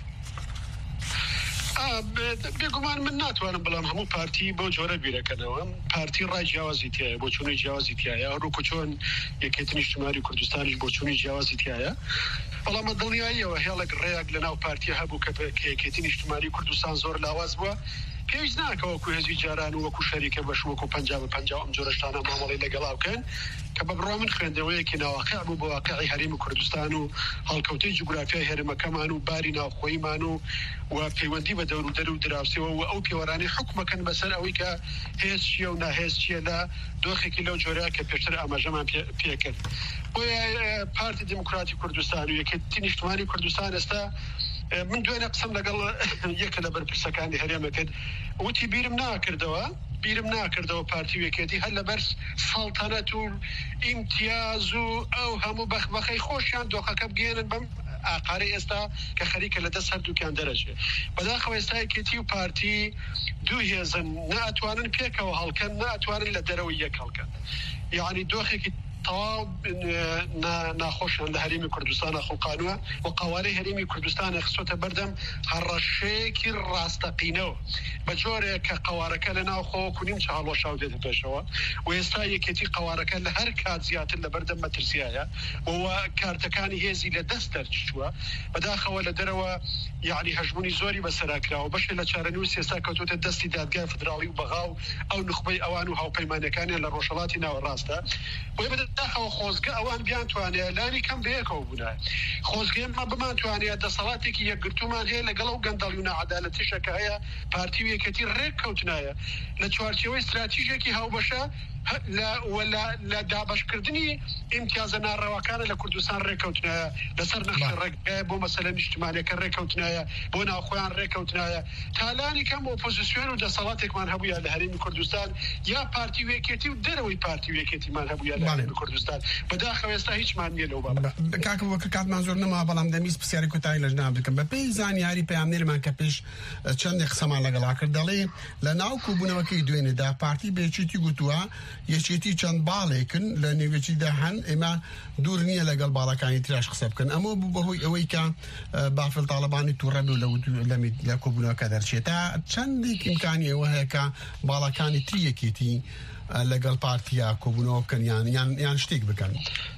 Speaker 6: بێگومان من ناتوانم بەڵام هەموو پارتی بۆ جۆرە بیرەکەنەوە پارتی ڕای جیاوازی تایە بۆ چوونی جیاوازی تایە هەروکو چۆن یەکێتی نیشتیمانی کوردستانیش بۆ چوونی جیاوازی تایە بەڵام دڵنیاییەوە هێڵێک ڕێیەک لە ناو پارتی هەبوو کە یەکێتی نیشتیمانی کوردستان زۆر لاواز بووە پێویست ناکە وەکو هێزی جاران و وەکو شەریکە بەش وەکو پەنجا بە پەنجا ئەم جۆرە شتانە مامەڵەی لەگەڵا بکەن کە بە بڕوا من خوێندەوەیەکی ناواقع بوو بە واقعی هەرێمی کوردستان و هەڵکەوتەی جوگرافیای هەرێمەکەمان و باری ناوخۆیمان و و پەیوەندی بە دەور و دەر و دراوسەوە و ئەو پێوەرانەی حکومەکەن بەسەر ئەوەی کە هێز چیە و ناهێز چیە لە دۆخێکی لەو جۆرەیە کە پێشتر ئاماژەمان پێکرد بۆیە پارتی دموکراتی کوردستان و یەکێتی نیشتیمانی کوردستان ئێستا من دوێنێ قسەم لەگەڵ یەکە لە بەرپرسەکانی هەرێمە کرد وتی بیرم ناکردەوە بیرم ناکردەوە پارتی یەکێتی هەر لەبەر سەڵتەنەت و ئیمتیاز و ئەو هەموو بەخبەخەی خۆشیان دۆخەکە بگێنن بەم ئاقارەی ئێستا کە خەریکە لە دەست هەردووکیان دەرەچێ بەداخەوە ئێستا یەکێتی و پارتی دوو هێزن ناتوانن پێکەوە هەڵکەن ناتوانن لە دەرەوەی یەک هەڵکەن یعنی دۆخێکی تەواو ناخۆشیان لە هەرێمی کوردستانە خۆقانووە و قوارەی هەرێمی کوردستانە خستۆتە بەردەم هەڕەشەیەکی ڕاستەقینەوە بە جۆرێک کە قوارەکە لە ناوخۆ کونیم چ هەڵۆشاو دێتە پێشەوە و ئێستا یەکێتی قوارەکە لە هەر کات زیاتر لە بەردەم مەترسیایە و کارتەکانی هێزی لە دەست دەرچووە بەداخەوە لە دەرەوە یعنی هەژمونی زۆری بەسەراکراوە بەشێ لە چارەنووس ئێستا کەوتوتە دەستی دادگای فدراڵی و بەغاو ئەو نخبەی ئەوان و هاوپەیمانەکانیان لە ڕۆژهەڵاتی ناوەڕاستە داخەوە خۆزگە ئەوان بیانتوانێت لانی کەم بەیەکەوە بوونە خۆزگەیمە بمانتوانێت دەسەڵاتێکی یەکگرتومان هەیە لەگەڵ ئەو گەندەڵی و نەعەدالەتیشەکە هەیە پارتی و یەکێتی ڕێک کەوتنایە لە چوارچێوەی استراتیژێکی هاوبەشە لە دابەشکردنی ئیمتیازە ناڕەواکانە لە کوردستان ڕێککەوتنایە لەسەر نەخشە ڕێگای بۆ مەسەلە نیشتیمانیەکە ڕێککەوتنایە بۆ ناوخۆیان ڕێککەوتنایە تالانی کەم ئۆپۆزیسیۆن و دەسەڵاتێکمان هەبووە لە هەرێمی کوردستان یا پارتی و یەکێتی و دەرەوەی پارتی و یەکێتیمان هەبووە لە هەرێمی کوردستان بەداخەوە ئێستا هیچمان نییە لەو بابەت
Speaker 2: کاکە وەکە کاتمان زۆر نەما بەڵام دەمیست پرسیاری کوتای لە ژناب بکەم بە پێی زانیاری پەیامنێرمان کە پێش چەندێک قسەمان لەگەڵا کرد دەڵێ لە ناو کوبوونەوەکەی دوێنێدا پارتی بێچێتی گوتووە یەکێتی چەند باڵێکن لە نێوێتیدا هەن ئێمە دوور نییە لەگەڵ باڵەکانی تراش قسە بکەن ئەمە بوو بەهۆی ئەوەی کە بافل تاڵەبانی تووڕەن و لە کۆبوونەوەکە دەرچێت تا چەندێک ئیمکانی ئەوە هەیە کە باڵەکانی تری یەکێتی لەگەڵ پارتیا کۆبوونەوە بکەن یان شتێک بکەن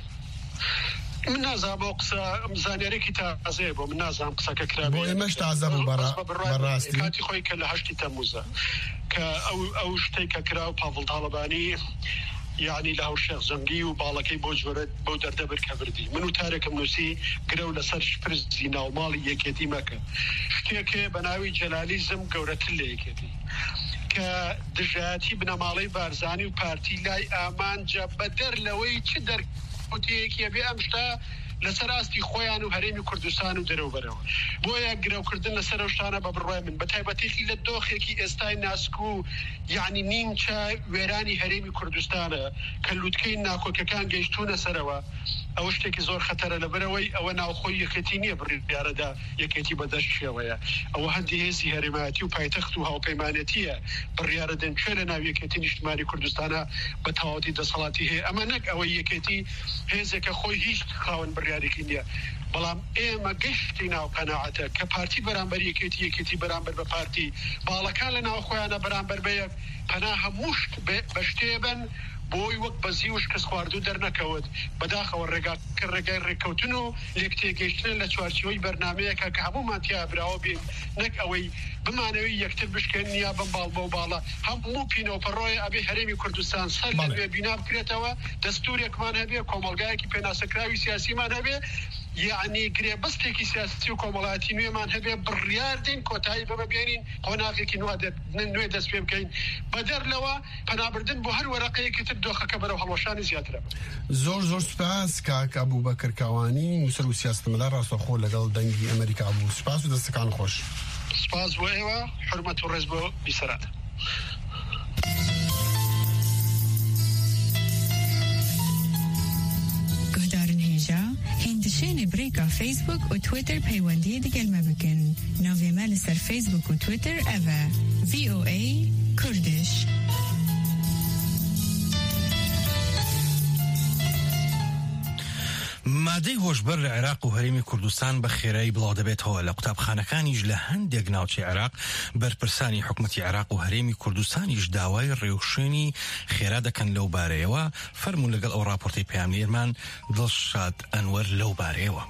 Speaker 6: من نازام بۆ قسە زانیارێکی تازەیە بۆ من نازام قسەکە کرا
Speaker 2: بۆ ئێمەش تازە بوو بەڕاستی
Speaker 6: کاتی خۆی کە لە هەشتی تەمووزە کە ئەو شتێک کە کرا و پاڤڵ تاڵەبانی یعنی لە هەوشێخ زەنگی و باڵەکەی بۆ جۆرە بۆ دەردەبر کە بردی من و تارێکم نووسی گرە و لەسەر پرزی ناوماڵی یەکێتی مەکە شتێکێ بە ناوی جەلالیزم گەورەتر لە یەکێتی کە دژایەتی بنەماڵەی بارزانی و پارتی لای ئامانجە بە دەر لەوەی چ دەر وتەیەکیە بێ ئەم شتا لەسەر ئاستی خۆیان و هەرێمی کوردستان و دەرەوبەرەوە بۆیە گرەوکردن لەسەر ئەو شتانە بە بڕوای من بە تایبەتێکی لە دۆخێکی ئێستای ناسکو و یعنی نیمچە وێرانی هەرێمی کوردستانە کە لووتکەی ناکۆکەکان گەیشتوونە سەرەوە ئەوە شتێکی زۆر خەتەرە لەبەرەوەی ئەوە ناوخۆی یەکێتی نییە بڕیارەدا یەکێتی بەدەست شێوەیە ئەوە هەندی هێزی هەرێمایەتی و پایتەخت و هاوپەیمانەتیە بڕیارەدەن کوێ لە ناو یەکێتی نیشتمانی کوردستانە بە تەواوەتی دەسەڵاتی هەیە ئەمە نەک ئەوەی یەکێتی هێزێکە خۆی هیچ خاوەن بڕیارێکی نییە بەڵام ئێمە گەشتی ناو قەناعەتە کە پارتی بەرامبەر یەکێتی یەکێتی بەرامبەر بە پارتی باڵەکان لە ناو خۆیانە بەرامبەر بە یەک پەنا هەموو شت بە شتێبن بۆی وەک بەزی و شکست خواردو دەرنەکەوت بەداخەوە ڕێگاکە ڕێگای ڕێکەوتن و لێک تێگەیشتن لە چوارچەوەی بەرنامەیەکە کە هەموومان تیا براوە بین نەک ئەوەی بمانەوەی یەکتر بشکێن نیا بم باڵ بە و باڵە هەموو پینۆپەڕۆی ئەبێ هەرێمی کوردستان سەر لەبێ بینا بکرێتەوە دەستورێکمان هەبێ کۆمەڵگایەکی پێناسەکراوی سیاسیمان هەبێ یعنی گرێبەستێکی سیاسی و کۆمەڵایەتی نوێمان هەبێ بڕیار دین کۆتایی بەمە بێنین قۆناغێکی نوێ دەست پێ بکەین بەدەر لەوە پەنابردن بۆ هەر وەرەقەیەکی تر دۆخەکە بەرەو هەڵوەشانی زیاترە
Speaker 2: زۆر زۆر سوپاس کاک ئەبوبەکر کاوانی نووسەر و سیاستمەدار ڕاستەخۆ لەگەڵ دەنگی ئەمریکا بوو سوپاس و دەستەکان خۆش
Speaker 6: سپاس بۆ ئێوە حورمەت و ڕێز بۆ بیسەرات
Speaker 1: گهدارن هێژا هێندشێنێ برێکا فیسبوک و تویتر پەیوەندیە دیگەلمە بکەن ناوێمە لەسەر فیسبوک و تویتر ئەڤە ڤی ئۆ ئەی کوردش
Speaker 4: مادەی هۆشبەر لە عێراق و هەرێمی کوردستان بە خێرایی بڵاو دەبێتەوە لە قوتابخانەکانیش لە هەندێک ناوچەی عێراق بەرپرسانی حکومەتی عێراق و هەرێمی کوردستانیش داوای ڕێوشوێنی خێرا دەکەن لەو بارەیەوە فەرموون لەگەڵ ئەو راپۆرتەی پەیامنێرمان دڵشاد ئەنوەر لەو بارەیەوە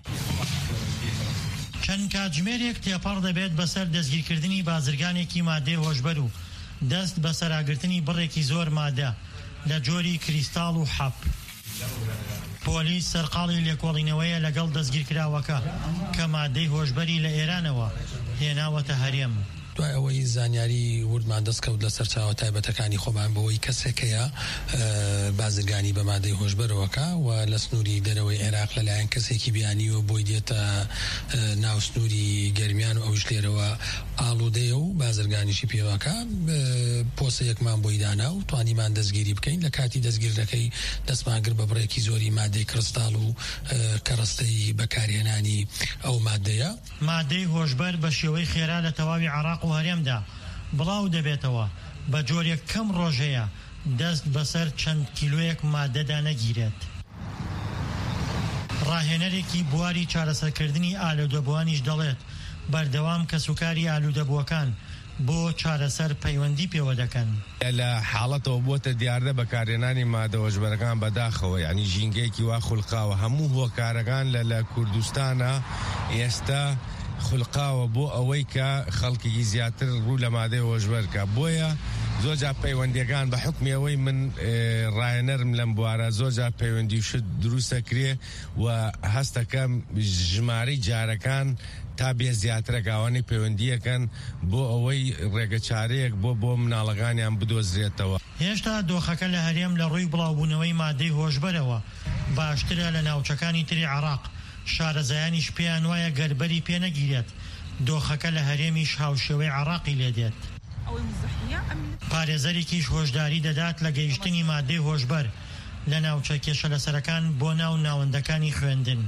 Speaker 7: چەند کاتژمێرێک تێپەڕ دەبێت بەسەر دەستگیرکردنی بازرگانێکی مادەی هۆشبەر و دەست بە سەراگرتنی بڕێکی زۆر مادە لە جۆری کریستاڵ و حەب پۆلیس سەرقاڵی لێکۆڵینەوەیە لەگەڵ دەستگیرکراوەکە کە مادەی هۆشبەری لە ئێرانەوە هێناوەتە هەرێم
Speaker 8: دوای ئەوەی زانیاری وردمان دەستکەوت لە سەرچاوە تایبەتەکانی خۆمان بەوەی کەسێکەیە بازرگانی بە مادەی هۆشبەرەوەکە و لە سنووری دەرەوەی عێراق لەلایەن کەسێکی بیانی و بۆی دێتە ناو سنووری گەرمیان و ئەوش لێرەوە ئاڵودەیە و بازرگانیشی پێوەکە پۆسەیەکمان بۆی دانا و توانیمان دەستگیری بکەین لە کاتی دەستگیرەکەی دەستمان کرد بە بڕێکی زۆری مادەی کریستاڵ و کەڕستەی بەکارهێنانی ئەو مادەیە
Speaker 7: مادەی هۆشبەر بە شێوەی خێرا لە تەواوی عێراق و هەرێمدا بڵاو دەبێتەوە بە جۆرێک کەم ڕۆژەیە دەست بەسەر چەند کیلۆیەک مادەدا نەگیرێت ڕاهێنەرێکی بواری چارەسەرکردنی ئالوودەبووانیش دەڵێت بەردەوام کە سوکاری ئالوودەبووەکان بۆ چارەسەر پەیوەندی پێوە دەکەن
Speaker 9: لە حاڵەتەوە بۆتە دیاردە بەکارهێنانی مادە هۆشبەرەکان بەداخەوە یعنی ژینگەیەکی وا خوڵقاوە هەموو هۆکارەکان لە لە کوردستانە ئێستا خولقاوە بۆ ئەوەی کە خەڵکێکی زیاتر ڕوو لە مادەی هۆشبەرکە بۆیە زۆرجار پەیوەندیەکان بە حکمی ئەوەی من ڕاهێنەرم لەم بوارە زۆرجار پەیوەندی شت دروستە کرێ و هەستەکەم ژمارەی جارەکان تا بێ زیاترەکاوانی پەیوەندیەکەن بۆ ئەوەی ڕێگە چارەیەک بۆ بۆ مناڵەکانیان بدۆزرێتەوە
Speaker 7: هێشتا دۆخەکە لە هەرێم لە ڕووی بڵاوبوونەوەی مادەی هۆشبەرەوە باشترە لە ناوچەکانی تری عێراق شارەزایانیش پێیان وایە گەربەری پێ نەگیرێت دۆخەکە لە هەرێمیش هاوشێوەی عێراقی لێدێت پارێزەرێکیش هۆشداری دەدات لە گەیشتنی مادەی هۆشبەر لە ناوچە کێشە لەسەرەکان بۆ ناو ناوەندەکانی خوێندن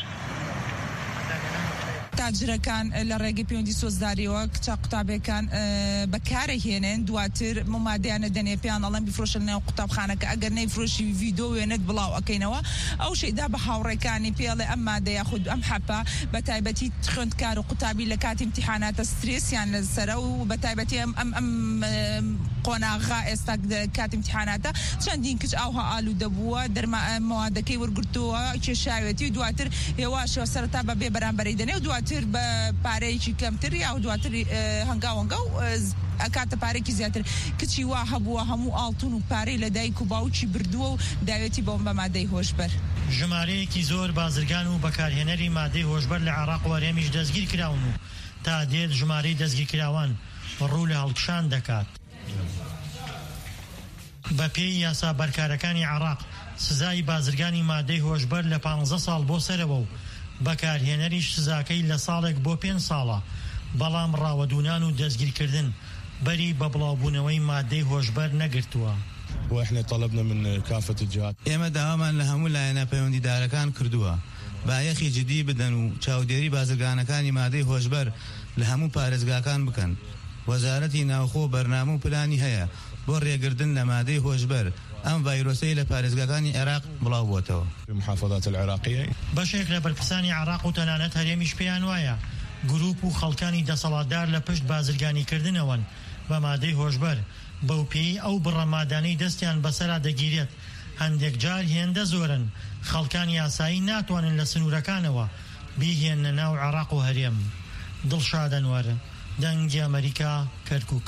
Speaker 10: تاجرەکان لە ڕێگەی پەیوەندی سۆزداریەوە کچە قوتابەکان بەکارەهێنن دواتر مادەیانە دەنێ پێیان ئەڵێن بفرۆشن ناو قوتابخانەکە ئەگەر نەیفرۆشی ڤیدۆ وێنێت بڵاو ئەکەینەوە ئەو شەیدا بە هاوڕێکانی پێڵێ ئەم مادەیە خود ئەم حەپە بە تایبەتی خوێندکار و قوتابی لە کاتی امتیحاناتە سترێسیان لەسەرە و بە تایبەتی ئەم ئەم ئەم قۆناغا ئێستا کاتی امتیحاناتە چەندین کچ ئاوها ئالوودە بووە دەرما مەوادەکەی وەرگرتووە کێشاوێتی و دواتر هێواشەوە سەرەتا بە بێ بەرامبەری دەنێ و دواتر بە پارەیەکی کەمتر یا دواتر هەنگاوەنگا و ئەکاتە پارێکی زیاتر کچی وا هەبووە هەموو ئاڵتون و پارەی لە دایک و باوکی بردووە و داوێتی بۆم بە مادەی هۆشبەر
Speaker 7: ژمارەیەکی زۆر بازرگان و بەکارهێنەری مادەی هۆشبەر لە عێراق و هەرێمیش دەستگیر کراون و تا دێت ژمارەی دەستگیرکراوان ڕوو لە هەڵکشان دەکات بە پێی یاسا بەرکارەکانی عێراق سزای بازرگانی مادەی هۆشبەر لە پانزە ساڵ بۆ سەرەوە و بەکارهێنەریش سزاکەی لە ساڵێک بۆ پێنج ساڵە، بەڵام ڕاوەدونان و دەستگیرکردن بەری بە بڵاوبوونەوەی مادەی هۆشبەر نەگرتووە.
Speaker 11: واحنا طلبنا من كافة الجهات.
Speaker 12: ئێمە داوامان لە هەموو لایەنە پەیوەندیدارەکان کردووە بایەخی جدی بدەن و چاودێری بازرگانەکانی مادەی هۆشبەر لە هەموو پارێزگاکان بکەن. وەزارەتی ناوخۆ بەرنامە و پلانی هەیە بۆ ڕێگردن لە مادەی هۆشبەر ئەم ڤایرۆسەی لە پارێزگاکانی عێراق بڵاو بووەتەوە.
Speaker 11: محافظات العراقیە
Speaker 7: بەشێک لە بەرپرسانی عێراق و تەنانەت هەرێمیش پێیان وایە گروپ و خەڵکانی دەسەڵاتدار لە پشت بازرگانیکردنەوەن بە مادەی هۆشبەر بەو پێی ئەو بڕەمادانەی دەستیان بەسەرا دەگیرێت. هەندێک جار هێندە زۆرن، خەڵکانی یاسایی ناتوانن لە سنوورەکانەوە بیهێنە ناو عێراق و هەرێم. دڵشاد ئەنوەر، دەنگی ئەمریکا، کەرکووک.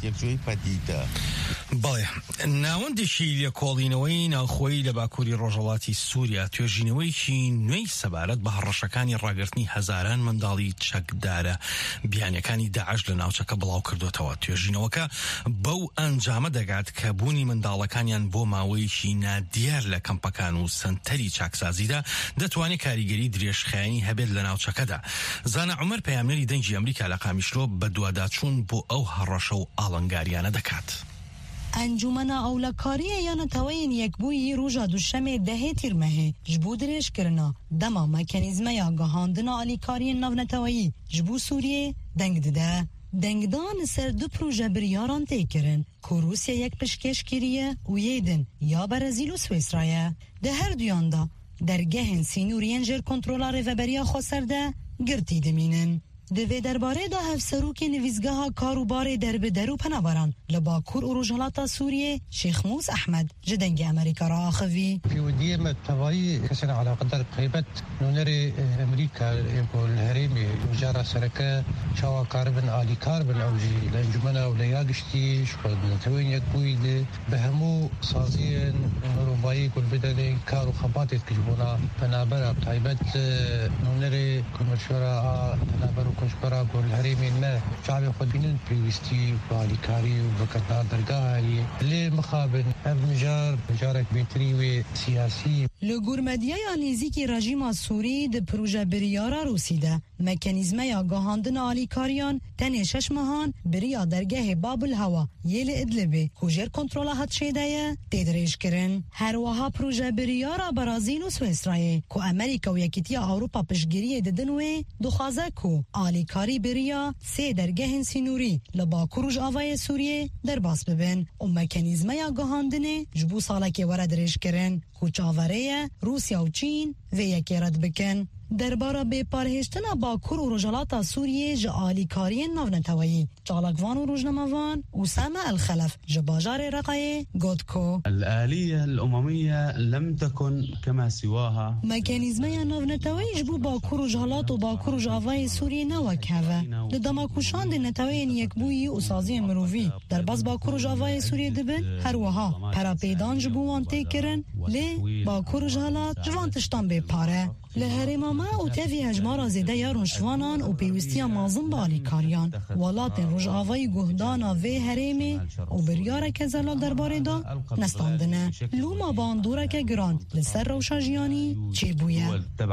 Speaker 4: بەڵێ ناوەندێکی لێکۆڵینەوەی ناوخۆیی لە باکووری ڕۆژهەڵاتی سووریا توێژینەوەیکی نوێی سەبارەت بە هەڕەشەکانی ڕاگررتنی هەزاران منداڵی چەکدارە بیانەکانی داعش لە ناوچەکە بڵاو کردوتەوە. توێژینەوەکە بەو ئەنجامە دەگات کە بوونی منداڵەکانیان بۆ ماوەیەکی نادیار لە کەمپەکان و سنتەری چاکسازیدا دەتوانێت کاریگەری درێژخایانی هەبێت لە ناوچەکەدا. زانە عومەر پەیامنەری دەنگی ئەمریکا لە قامیشلۆ بە دوواداچوون بۆ ئەو هەڕەشە و ئاڵنگاریانە دەکات.
Speaker 13: ئەنجومەنە ئەولەکاریە یانەتەوەیەن یەکبووی ڕۆژە دووشەمێ دەهێ تیرمەهێ ji bo dirêjkirina dema mekanîzmeya gihandina alîkariyên navneteweyî ji bo Sûriyê deng dide. Dengdan li ser du proje biryaran tê kirin ku Rûsya yek piştkeş kiriye û yê din ya Brezîl û Swêsra ye. Di her duyan da dergehên sînûriyên jêr kontrola rêveberiya Xweser de girtî dimînin. Di vê derbarê da hevserokê nivîzgeha karûbarê derbeder û penaberan li Bakur û Rojhilatê Sûriyê Şêx Mûs Ehmed ji dengê Amerîka re axivî.
Speaker 14: Pêwendiyê me tevayî kesên alaqedar qeybet nûnerê Amerîka êko li herêmê jara sereke çawa karibin alîkar bin ew jî li encûmena Ewleya Giştî ji xwe netewên yekbûyî de bi hemû saziyên mirovayî ku bidenê kar û xebatê dijbûna penabera taybet nûnerê komisyora a penaber û koçbera ku li herêmên me çavê xwe bînin pêwîstî bi alîkarî û veqetna dergahayê lê mixabin ev mijar mijarek bêtirî wê siyasî.
Speaker 13: Li gurmediyeya nêzîkî rejîma Sûrî di proje biryara Rûsî de mekanîzmeya gihandina alîkariyan tenê şeş mehan biriya dergehê Babul Hewa yê li Idlibê ku jêr kontrola Hatşê'de ye tê dirêjkirin. Her wiha proje biryara Brazîl û Swêsrayê ku Amerîka û Yekîtiya Ewropa piştgiriyê didin wê dixwaze ku alîkarî biriya sê dergehên sînûrî li Bakur û ji avayê Sûriyê derbas bibin û mekanîzmeya gihandinê ji bo salekê were dirêjkirin ku çaverê ye Rûsya û Çîn vê yekê red bikin. Derbara bêparhêştina Bakur û Rojhilata Sûriyê ji alîkariyên navneteweyî çalakvan û rojnamevan Usame El Xelef ji bajarê Reqayê got ku
Speaker 15: الآلية الأممية لم تكن كما سواها.
Speaker 13: mekanîzmeya navneteweyî ji bo Bakur û Rojhilat û Bakur û ji avayê Sûriyê ne wek heve. Li demakoşandê neteweyên yekbûyî û saziyên mirovî derbas Bakur û ji avayê Sûriyê dibin her wiha perapêdan ji bo wan tê kirin lê Bakur û Rojhilat ji van tiştan bêpare. Li herêma me û tevî hejmara zêdeya rûnşvanan û pêwîstiya mezin bi alîkariyan welatên Rojavayî guhdana vê herêmê û biryareke zelal derbarê da nestandine. Lûma bandoreke giran li ser rewşa jiyanî çêbûye.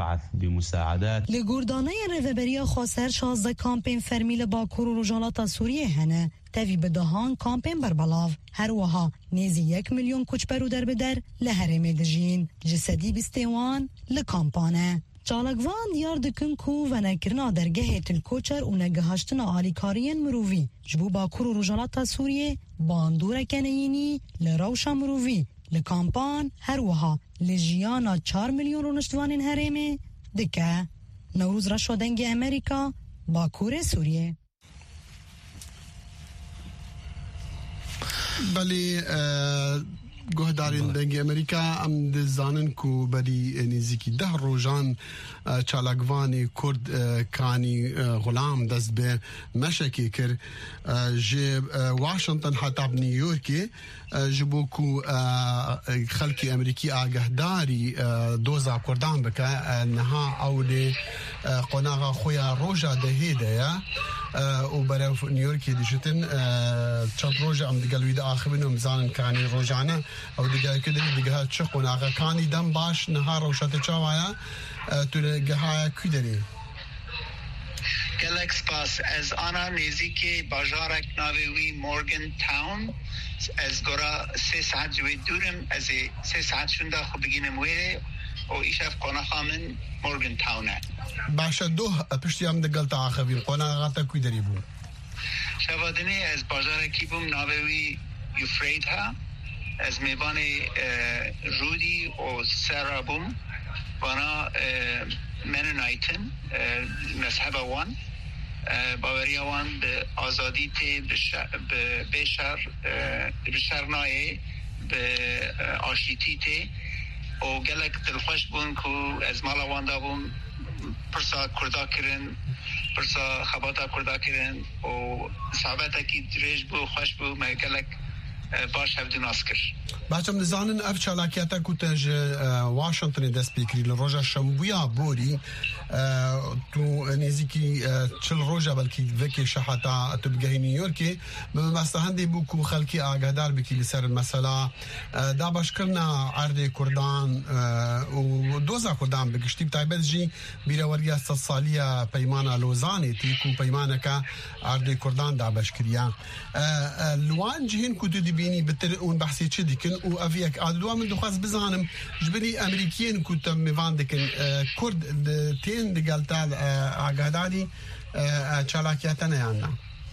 Speaker 13: Li gordaneyên rêveberiya Xweser şazde kampên fermî li Bakur û Rojhilata Sûriyê hene. Tevî bi dihan kampên berbelav. Her wiha nêzî yek milyon koçber û derbeder li herêmê dijîn. Ji sedî bîstê wan li kampan e. Çalakvan diyar dikin ku venekirina dergehê Tilkoçer û negihaştina alîkariyên mirovî ji bo Bakur û Rojhilata Sûriyê bandoreke neyînî li rewşa mirovî li kampan her wiha li jiyana çar milyon rûniştvanên herêmê dike. Newrûz reşa dengê Amerîka, Bakurê Sûriyê.
Speaker 2: بەێ گۆهدارین دەنگی ئەمریکا ئەم دەزانن و بەری نێزیکی ده ڕۆژان چالاکوانی کورد کانی غولام دەست بێ مەشێکی کرد ji Washington heta Nîwyorkê ji bo ku xelkê Amerîkî agehdarî doza Kurdan bike niha ew lê qonaxa xwe ya roja dehê de ye û berev Nîwyorkê dijîtin çend roja em digel wî de axivin û bizanin kanî rojane ئەو دیگایکە دەری دیگەها چ قۆناغەکانی دەم باش نەها ڕەوشەتە چاوایە تو گەهایە کوی دەری
Speaker 16: گەلک سپاس ئەز ئانا نێزیکێ باژارێک ناوی وی مۆرگن تاون ئەز گۆرا سێ سەعات جوێ دوورم ئەزێ سێ سەعات شوندا خۆ بگینم وێرێ و ئیشەف قۆناغا من مۆرگن تاونە
Speaker 2: باشە دۆ پشتیام دەگەڵ تاعاقەبین قۆناغاتە کوی دەری بوو
Speaker 16: شەوادنێ ئەز باژارێکی بووم ناوی وی یوفرەیدها ئەز میوانی ڕودی و سەرا بووم وانا منونایتن مذهب وان باوری وان به آزادی تی به بشر بشر نایه به آشیتی تی و گلک دلخوش بون که از مالا وان دا بون پرسا کردا کرن پرسا خباتا کردا کرن و صحبتا کی دریج بو خوش بو ما گلک باش هفدو ناس کر
Speaker 2: بچم نزانن اف چالاکیاتا کوتج واشنطن دست بکری لروجا شمبویا بوری تو نزیکی چل روجا بلکی وکی شحتا تبگهی نیویورکی بمستهندی بو کو خلکی آگهدار بکی لسر المسئله دا باش کرنا عرض کردان و دوزا کردان بگشتی بتایبت جی بیره ورگی است سالیه پیمانا لوزانی تیکو پیمانکا عرض کردان دا باش کریا لوان جهین کتو دی بینی بتر اون بحثی چه دیکن و افیک آدلوا من دخواست بزانم جبری امریکیین کتم میوان دیکن کرد تین دیگلتا آگاداری چالاکیتا نیاننا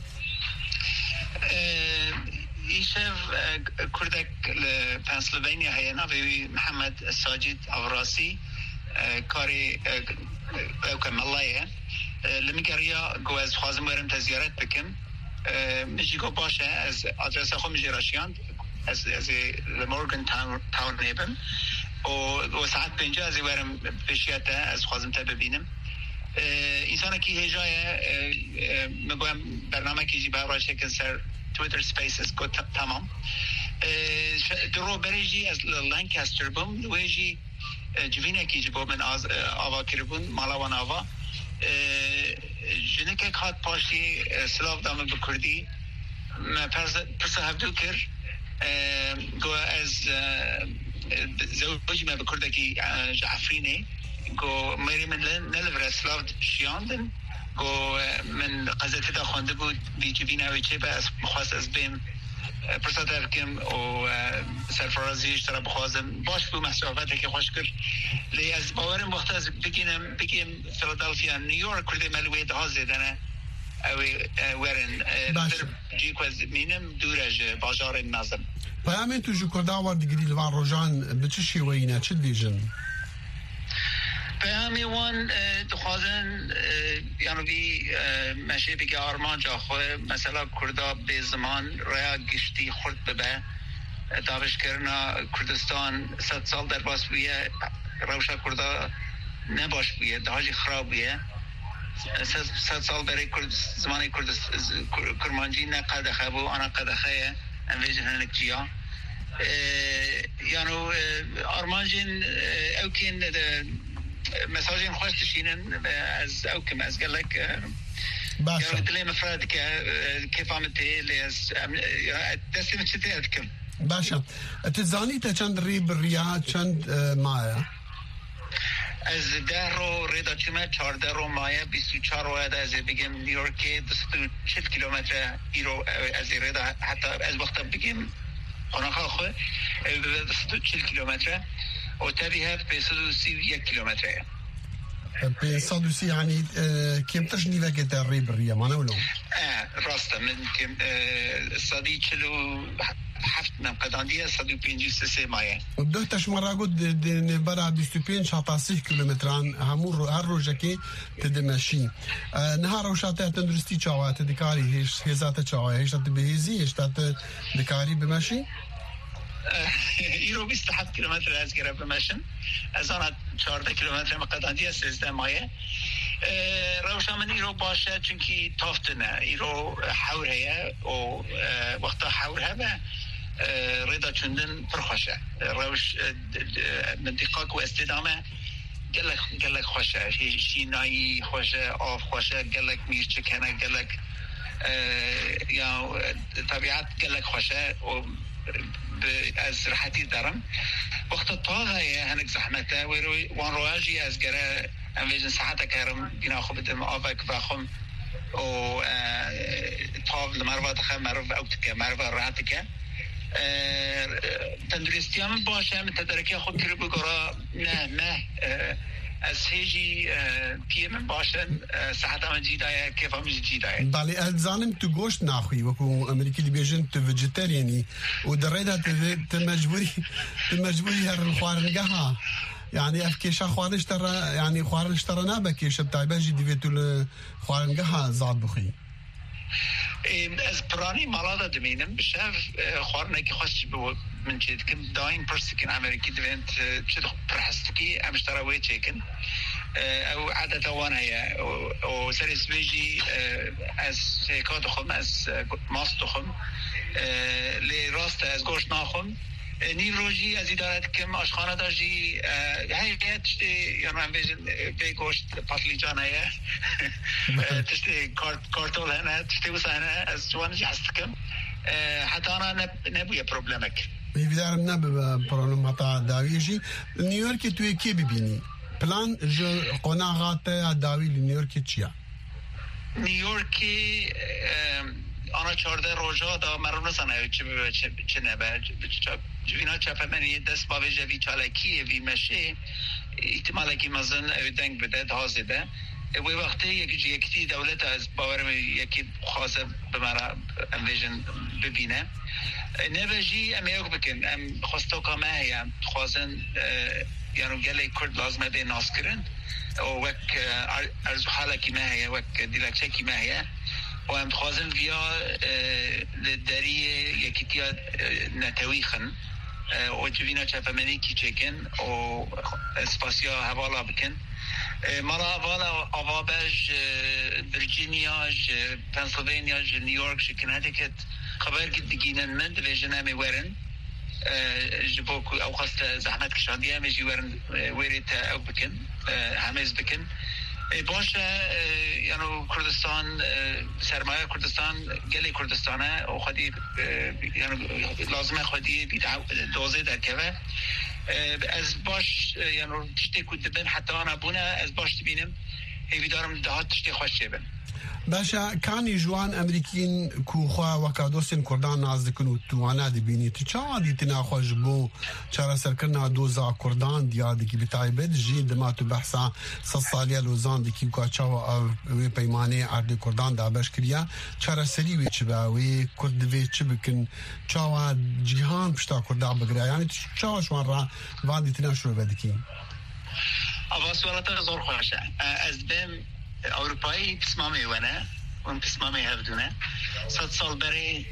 Speaker 16: ایشف کردک پنسلوانیا هیا ناوی محمد ساجد اوراسی کاری او کمالایه لمیگریا گوز خوازم ورم تزیارت بکم میجی گو باشه از آدرس خود میجی راشیاند از از مورگن تاون نیبم و و ساعت پنجاه از ورم بشیاته از خوازم تا ببینم انسان کی هجای میگویم برنامه کی جی برای شکل سر تویتر سپیسز کو تمام درو بریجی از لانکاستر بوم ویجی جوینه کی جی بو من از آوا کربون مالاوان آوا جنه که خواهد پاشتی سلاف دامه بکردی ما پرسا هفدو کر گو از زوجی ما بکرده که جعفرینه گو میری من نلور سلاف شیاندن گو من قضیتی دا خونده بود بی جبینه و چه با از بخواست از بیم پرسا درکم و سرفرازیش ترا بخوازم باش بو مسافته که خوش کرد لی از باورم وقت از بگینم بگیم فیلادلفیا نیویورک کرده ملوی ده زدنه او ورن جیک از مینم دورج بازار نظم
Speaker 2: پیامن تو جو کرده آوردگیری لوان روزان به چه شیوهینه چه دیجن؟
Speaker 16: پیامی وان دخوازن یعنی بی مشه بگه آرمان جا خواه مثلا کرده به زمان ریا گشتی خورد ببه داوش کرنا کردستان ست سال در باس بیه روشا کرده نباش بیه دهاجی خراب بیه ست سال برای کرد زمان کرمانجی نه قدخه بو آنا قدخه انویجن هنک جیا یعنی آرمانجین اوکین مساجين خوش تشينن از او كم از قالك
Speaker 2: باشا
Speaker 16: دلي مفرد كيف عملتي لي تسلم تشتيتكم
Speaker 2: باشا تزاني تا چند ريب ريا چند مايا
Speaker 16: از دارو ريدا چما چهارده رو مايا بیست و چهار واحد از بگم نیویورک دویست و چهل کیلومتر ایرو از ريدا حتى از وقت بگم قناخا خو دویست و چهل کیلومتر و تبیه پنصد و سی و یک کیلومتره
Speaker 2: پنصد و سی یعنی کمترش نیوه که در ری بریه مانه ولو
Speaker 16: راسته من کم صدی چلو هفت نمقداندیه صد و پنج و سه مایه
Speaker 2: دو تشماره گود نبرا بیست و پنج حتی سی کیلومتران همون هر روزه که تدمشی نه روشاته تندرستی چاوه تدکاری هیش هزات چاوه هیش تبهیزی هیش تدکاری بمشی
Speaker 16: ایرو بیست و هفت کیلومتر از گره بمشن از آن چهارده کیلومتر مقداندی است سیزده مایه روشا من ایرو باشه چونکی تافتنه ایرو حور هیه و وقتا حور هبه ریدا چندن پرخوشه روش منطقه و استدامه گلک گلک خوشه شینایی خوشه آف خوشه گلک میرچکنه گلک یا طبیعت گلک خوشه و از راحتی دارم وقت طاغه هنك زحمته وان رواجي از گره امویجن ساعته کارم بینا خوب دم آفاک فخم و طاف لمروا دخل مروا اوتك مروا راحتك تندرستيام باشه من تدركي خود كري بقرا نه نه از هیچی پیام باشن ساعت هم جیدای کیف هم جیدای.
Speaker 2: بله از زنم تو گوشت نخوی و کو امریکی لیبیجن تو ویجیتریانی و در رده تو مجبوری تو مجبوری هر الخوارنگه ها يعني أفكيش خوارش ترى يعني خوارش ترى نابكيش بتاعي جدي في الخوارنجة ها زاد بخي.
Speaker 16: از پرانی مالادا دمینم بشاف خوارنه که خوش بود من چید کم داین پرسکن امریکی دوینت چید پرحستکی امشترا وی چیکن او عادت وان هیا و سریس بیجی از هیکات خم از ماست خم لی راست از گوش ناخم نیروژی از ادارت کم آشخانه داشتی هیئت تشتی یا من بیشتر به گوشت پاتلیجان هیا تشتی کارت کارتول هنه تشتی وسانه از جوان جهست کم حتی آن نبوده پروبلمک.
Speaker 2: می‌دارم نبود پرونم حتی داویشی نیویورک توی کی ببینی؟ پلان جو قناعات داوی نیویورک چیه؟
Speaker 16: نیویورکی آنها چهارده روزا دا مرون زنه چه چه چه نبود جوینا چه منی دست با وجهی چالکی وی مشه احتمالی که مثلا دنگ بده دازده و وقتی یکی یکی دولت از باورم یکی خاصه به مرا انویژن ببینه نبودی امیاق بکن ام خواستو کامه هیم خواستن یعنی گله کرد لازمه به ناس کردن و وک ارزو حالا کی ماهیه وک دیلکشه کی ماهیه و ام خواستن ویا لدری یکی تیا نتویخن و جوینا چفمنی کی چکن و اسپاسیا حوالا بکن مرا حوالا آوابج ویرجینیا پنسیلوانیا نیویورک کناتیکت خبر که دیگینن من دویژن همی ورن جبو کو او خاص زحمت کشاندیه میجی ورن وریت او بکن همز بکن باشه یعنی کردستان سرمایه کردستان گلی کردستانه و خودی یعنی لازمه خودی دوزه در که از باش یعنی تشتی کود بین حتی آن بونه از باش تبینم هیوی دارم دهات تشتی خوش بین
Speaker 2: باشا كان جوان امريكين كوخوا وكادوسين كردان نازدكن وتوانا دي بيني تشا دي تناخوش بو چارا سركرنا دوزا كردان ديادي كي بتايبد جي دماتو بحثا سصاليا لوزان دي كي كوا چاو وي بيماني عرض كردان دا بشكريا چارا سري وي چبا وي كرد وي چبكن چاو جيهان پشتا كردا بگرا يعني چاو شوان را وان دي تناشو بدكي
Speaker 16: اواس ولتا زور خوشه از بهم اروپایی پسمامی ونه اون پسمامی هفدونه صد سال بری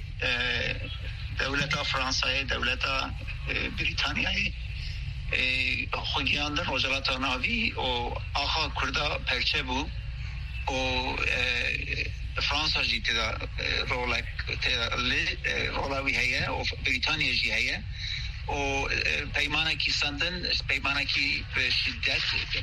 Speaker 16: دولت فرانسه دولت بریتانیایی خوگیان در روزالات ناوی و آخا کردا پرچه بو و فرانسه جی تدا رولک رولاوی هیه و بریتانیا جی هیه و پیمانه کی سندن پیمانه کی به شدت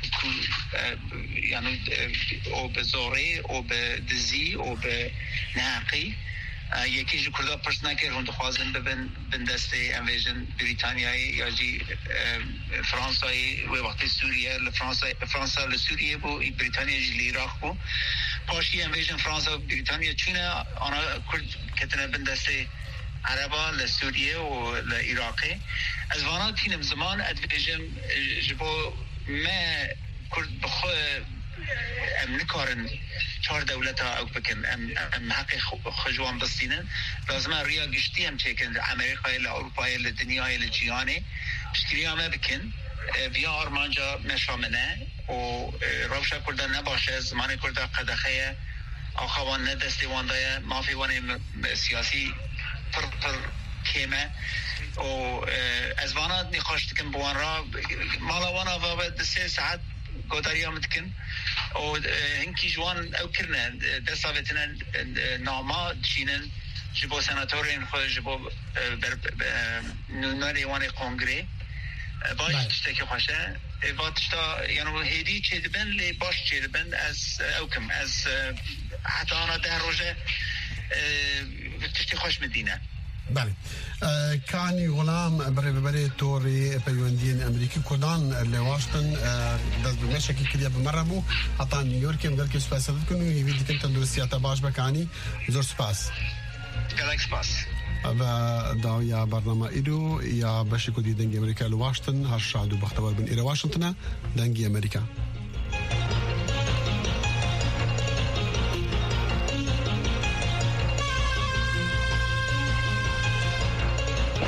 Speaker 16: یعنی او به زوره او به دزی او به نهقی یکی جو کرده پرسنه که روند خوازن ببین بندسته انویژن بریتانیایی یا جی فرانسایی و وقتی سوریه لفرانسا فرانسا لسوریه بو بریتانیا جی لیراق بو پاشی انویژن فرانسا و بریتانیا چونه آنها کرد کتنه بندسته عربا لسوریه و لعراقی از وانا تینم زمان ادویجم جبو ما کرد بخو ام نکارن چهار دولت ها او بکن ام, ام حق خجوان بستینن لازمه ریا گشتی هم چکن امریکای لأوروپای لدنیای لجیانه بشکری همه بکن ویا آرمانجا مشامنه و روشا کرده نباشه زمان کرده قدخه آخوان ندستی وانده مافی وانه سیاسی پر پر کیمه و از وانا نخاشت کن بوان را مالا وانا و بعد سه ساعت گوداری آمد کن و هنکی جوان او کرنه دستا بتنن ناما چینن جبو سناتورین خود جبو نوناری وان کنگره باش تشتا که خوشه با تشتا یعنی هیدی چه دبن لی باش چه دبن از او کم از حتی آنا ده روژه تشتی خوش مدینه
Speaker 2: بله کانی غلام برای ببری توری پیوندین امریکی کردان لواشتن دست به مشکی کلیه بمره بو حتی نیویورکی مگر که سپاس داد کنو یوی دیکن تندرستیات باش بکانی زور سپاس
Speaker 16: گلک سپاس
Speaker 2: و دا یا برنامه ایرو یا بشی کدی دنگی امریکا لواشتن هر شادو بختور بن ایرو واشنطن دنگی امریکا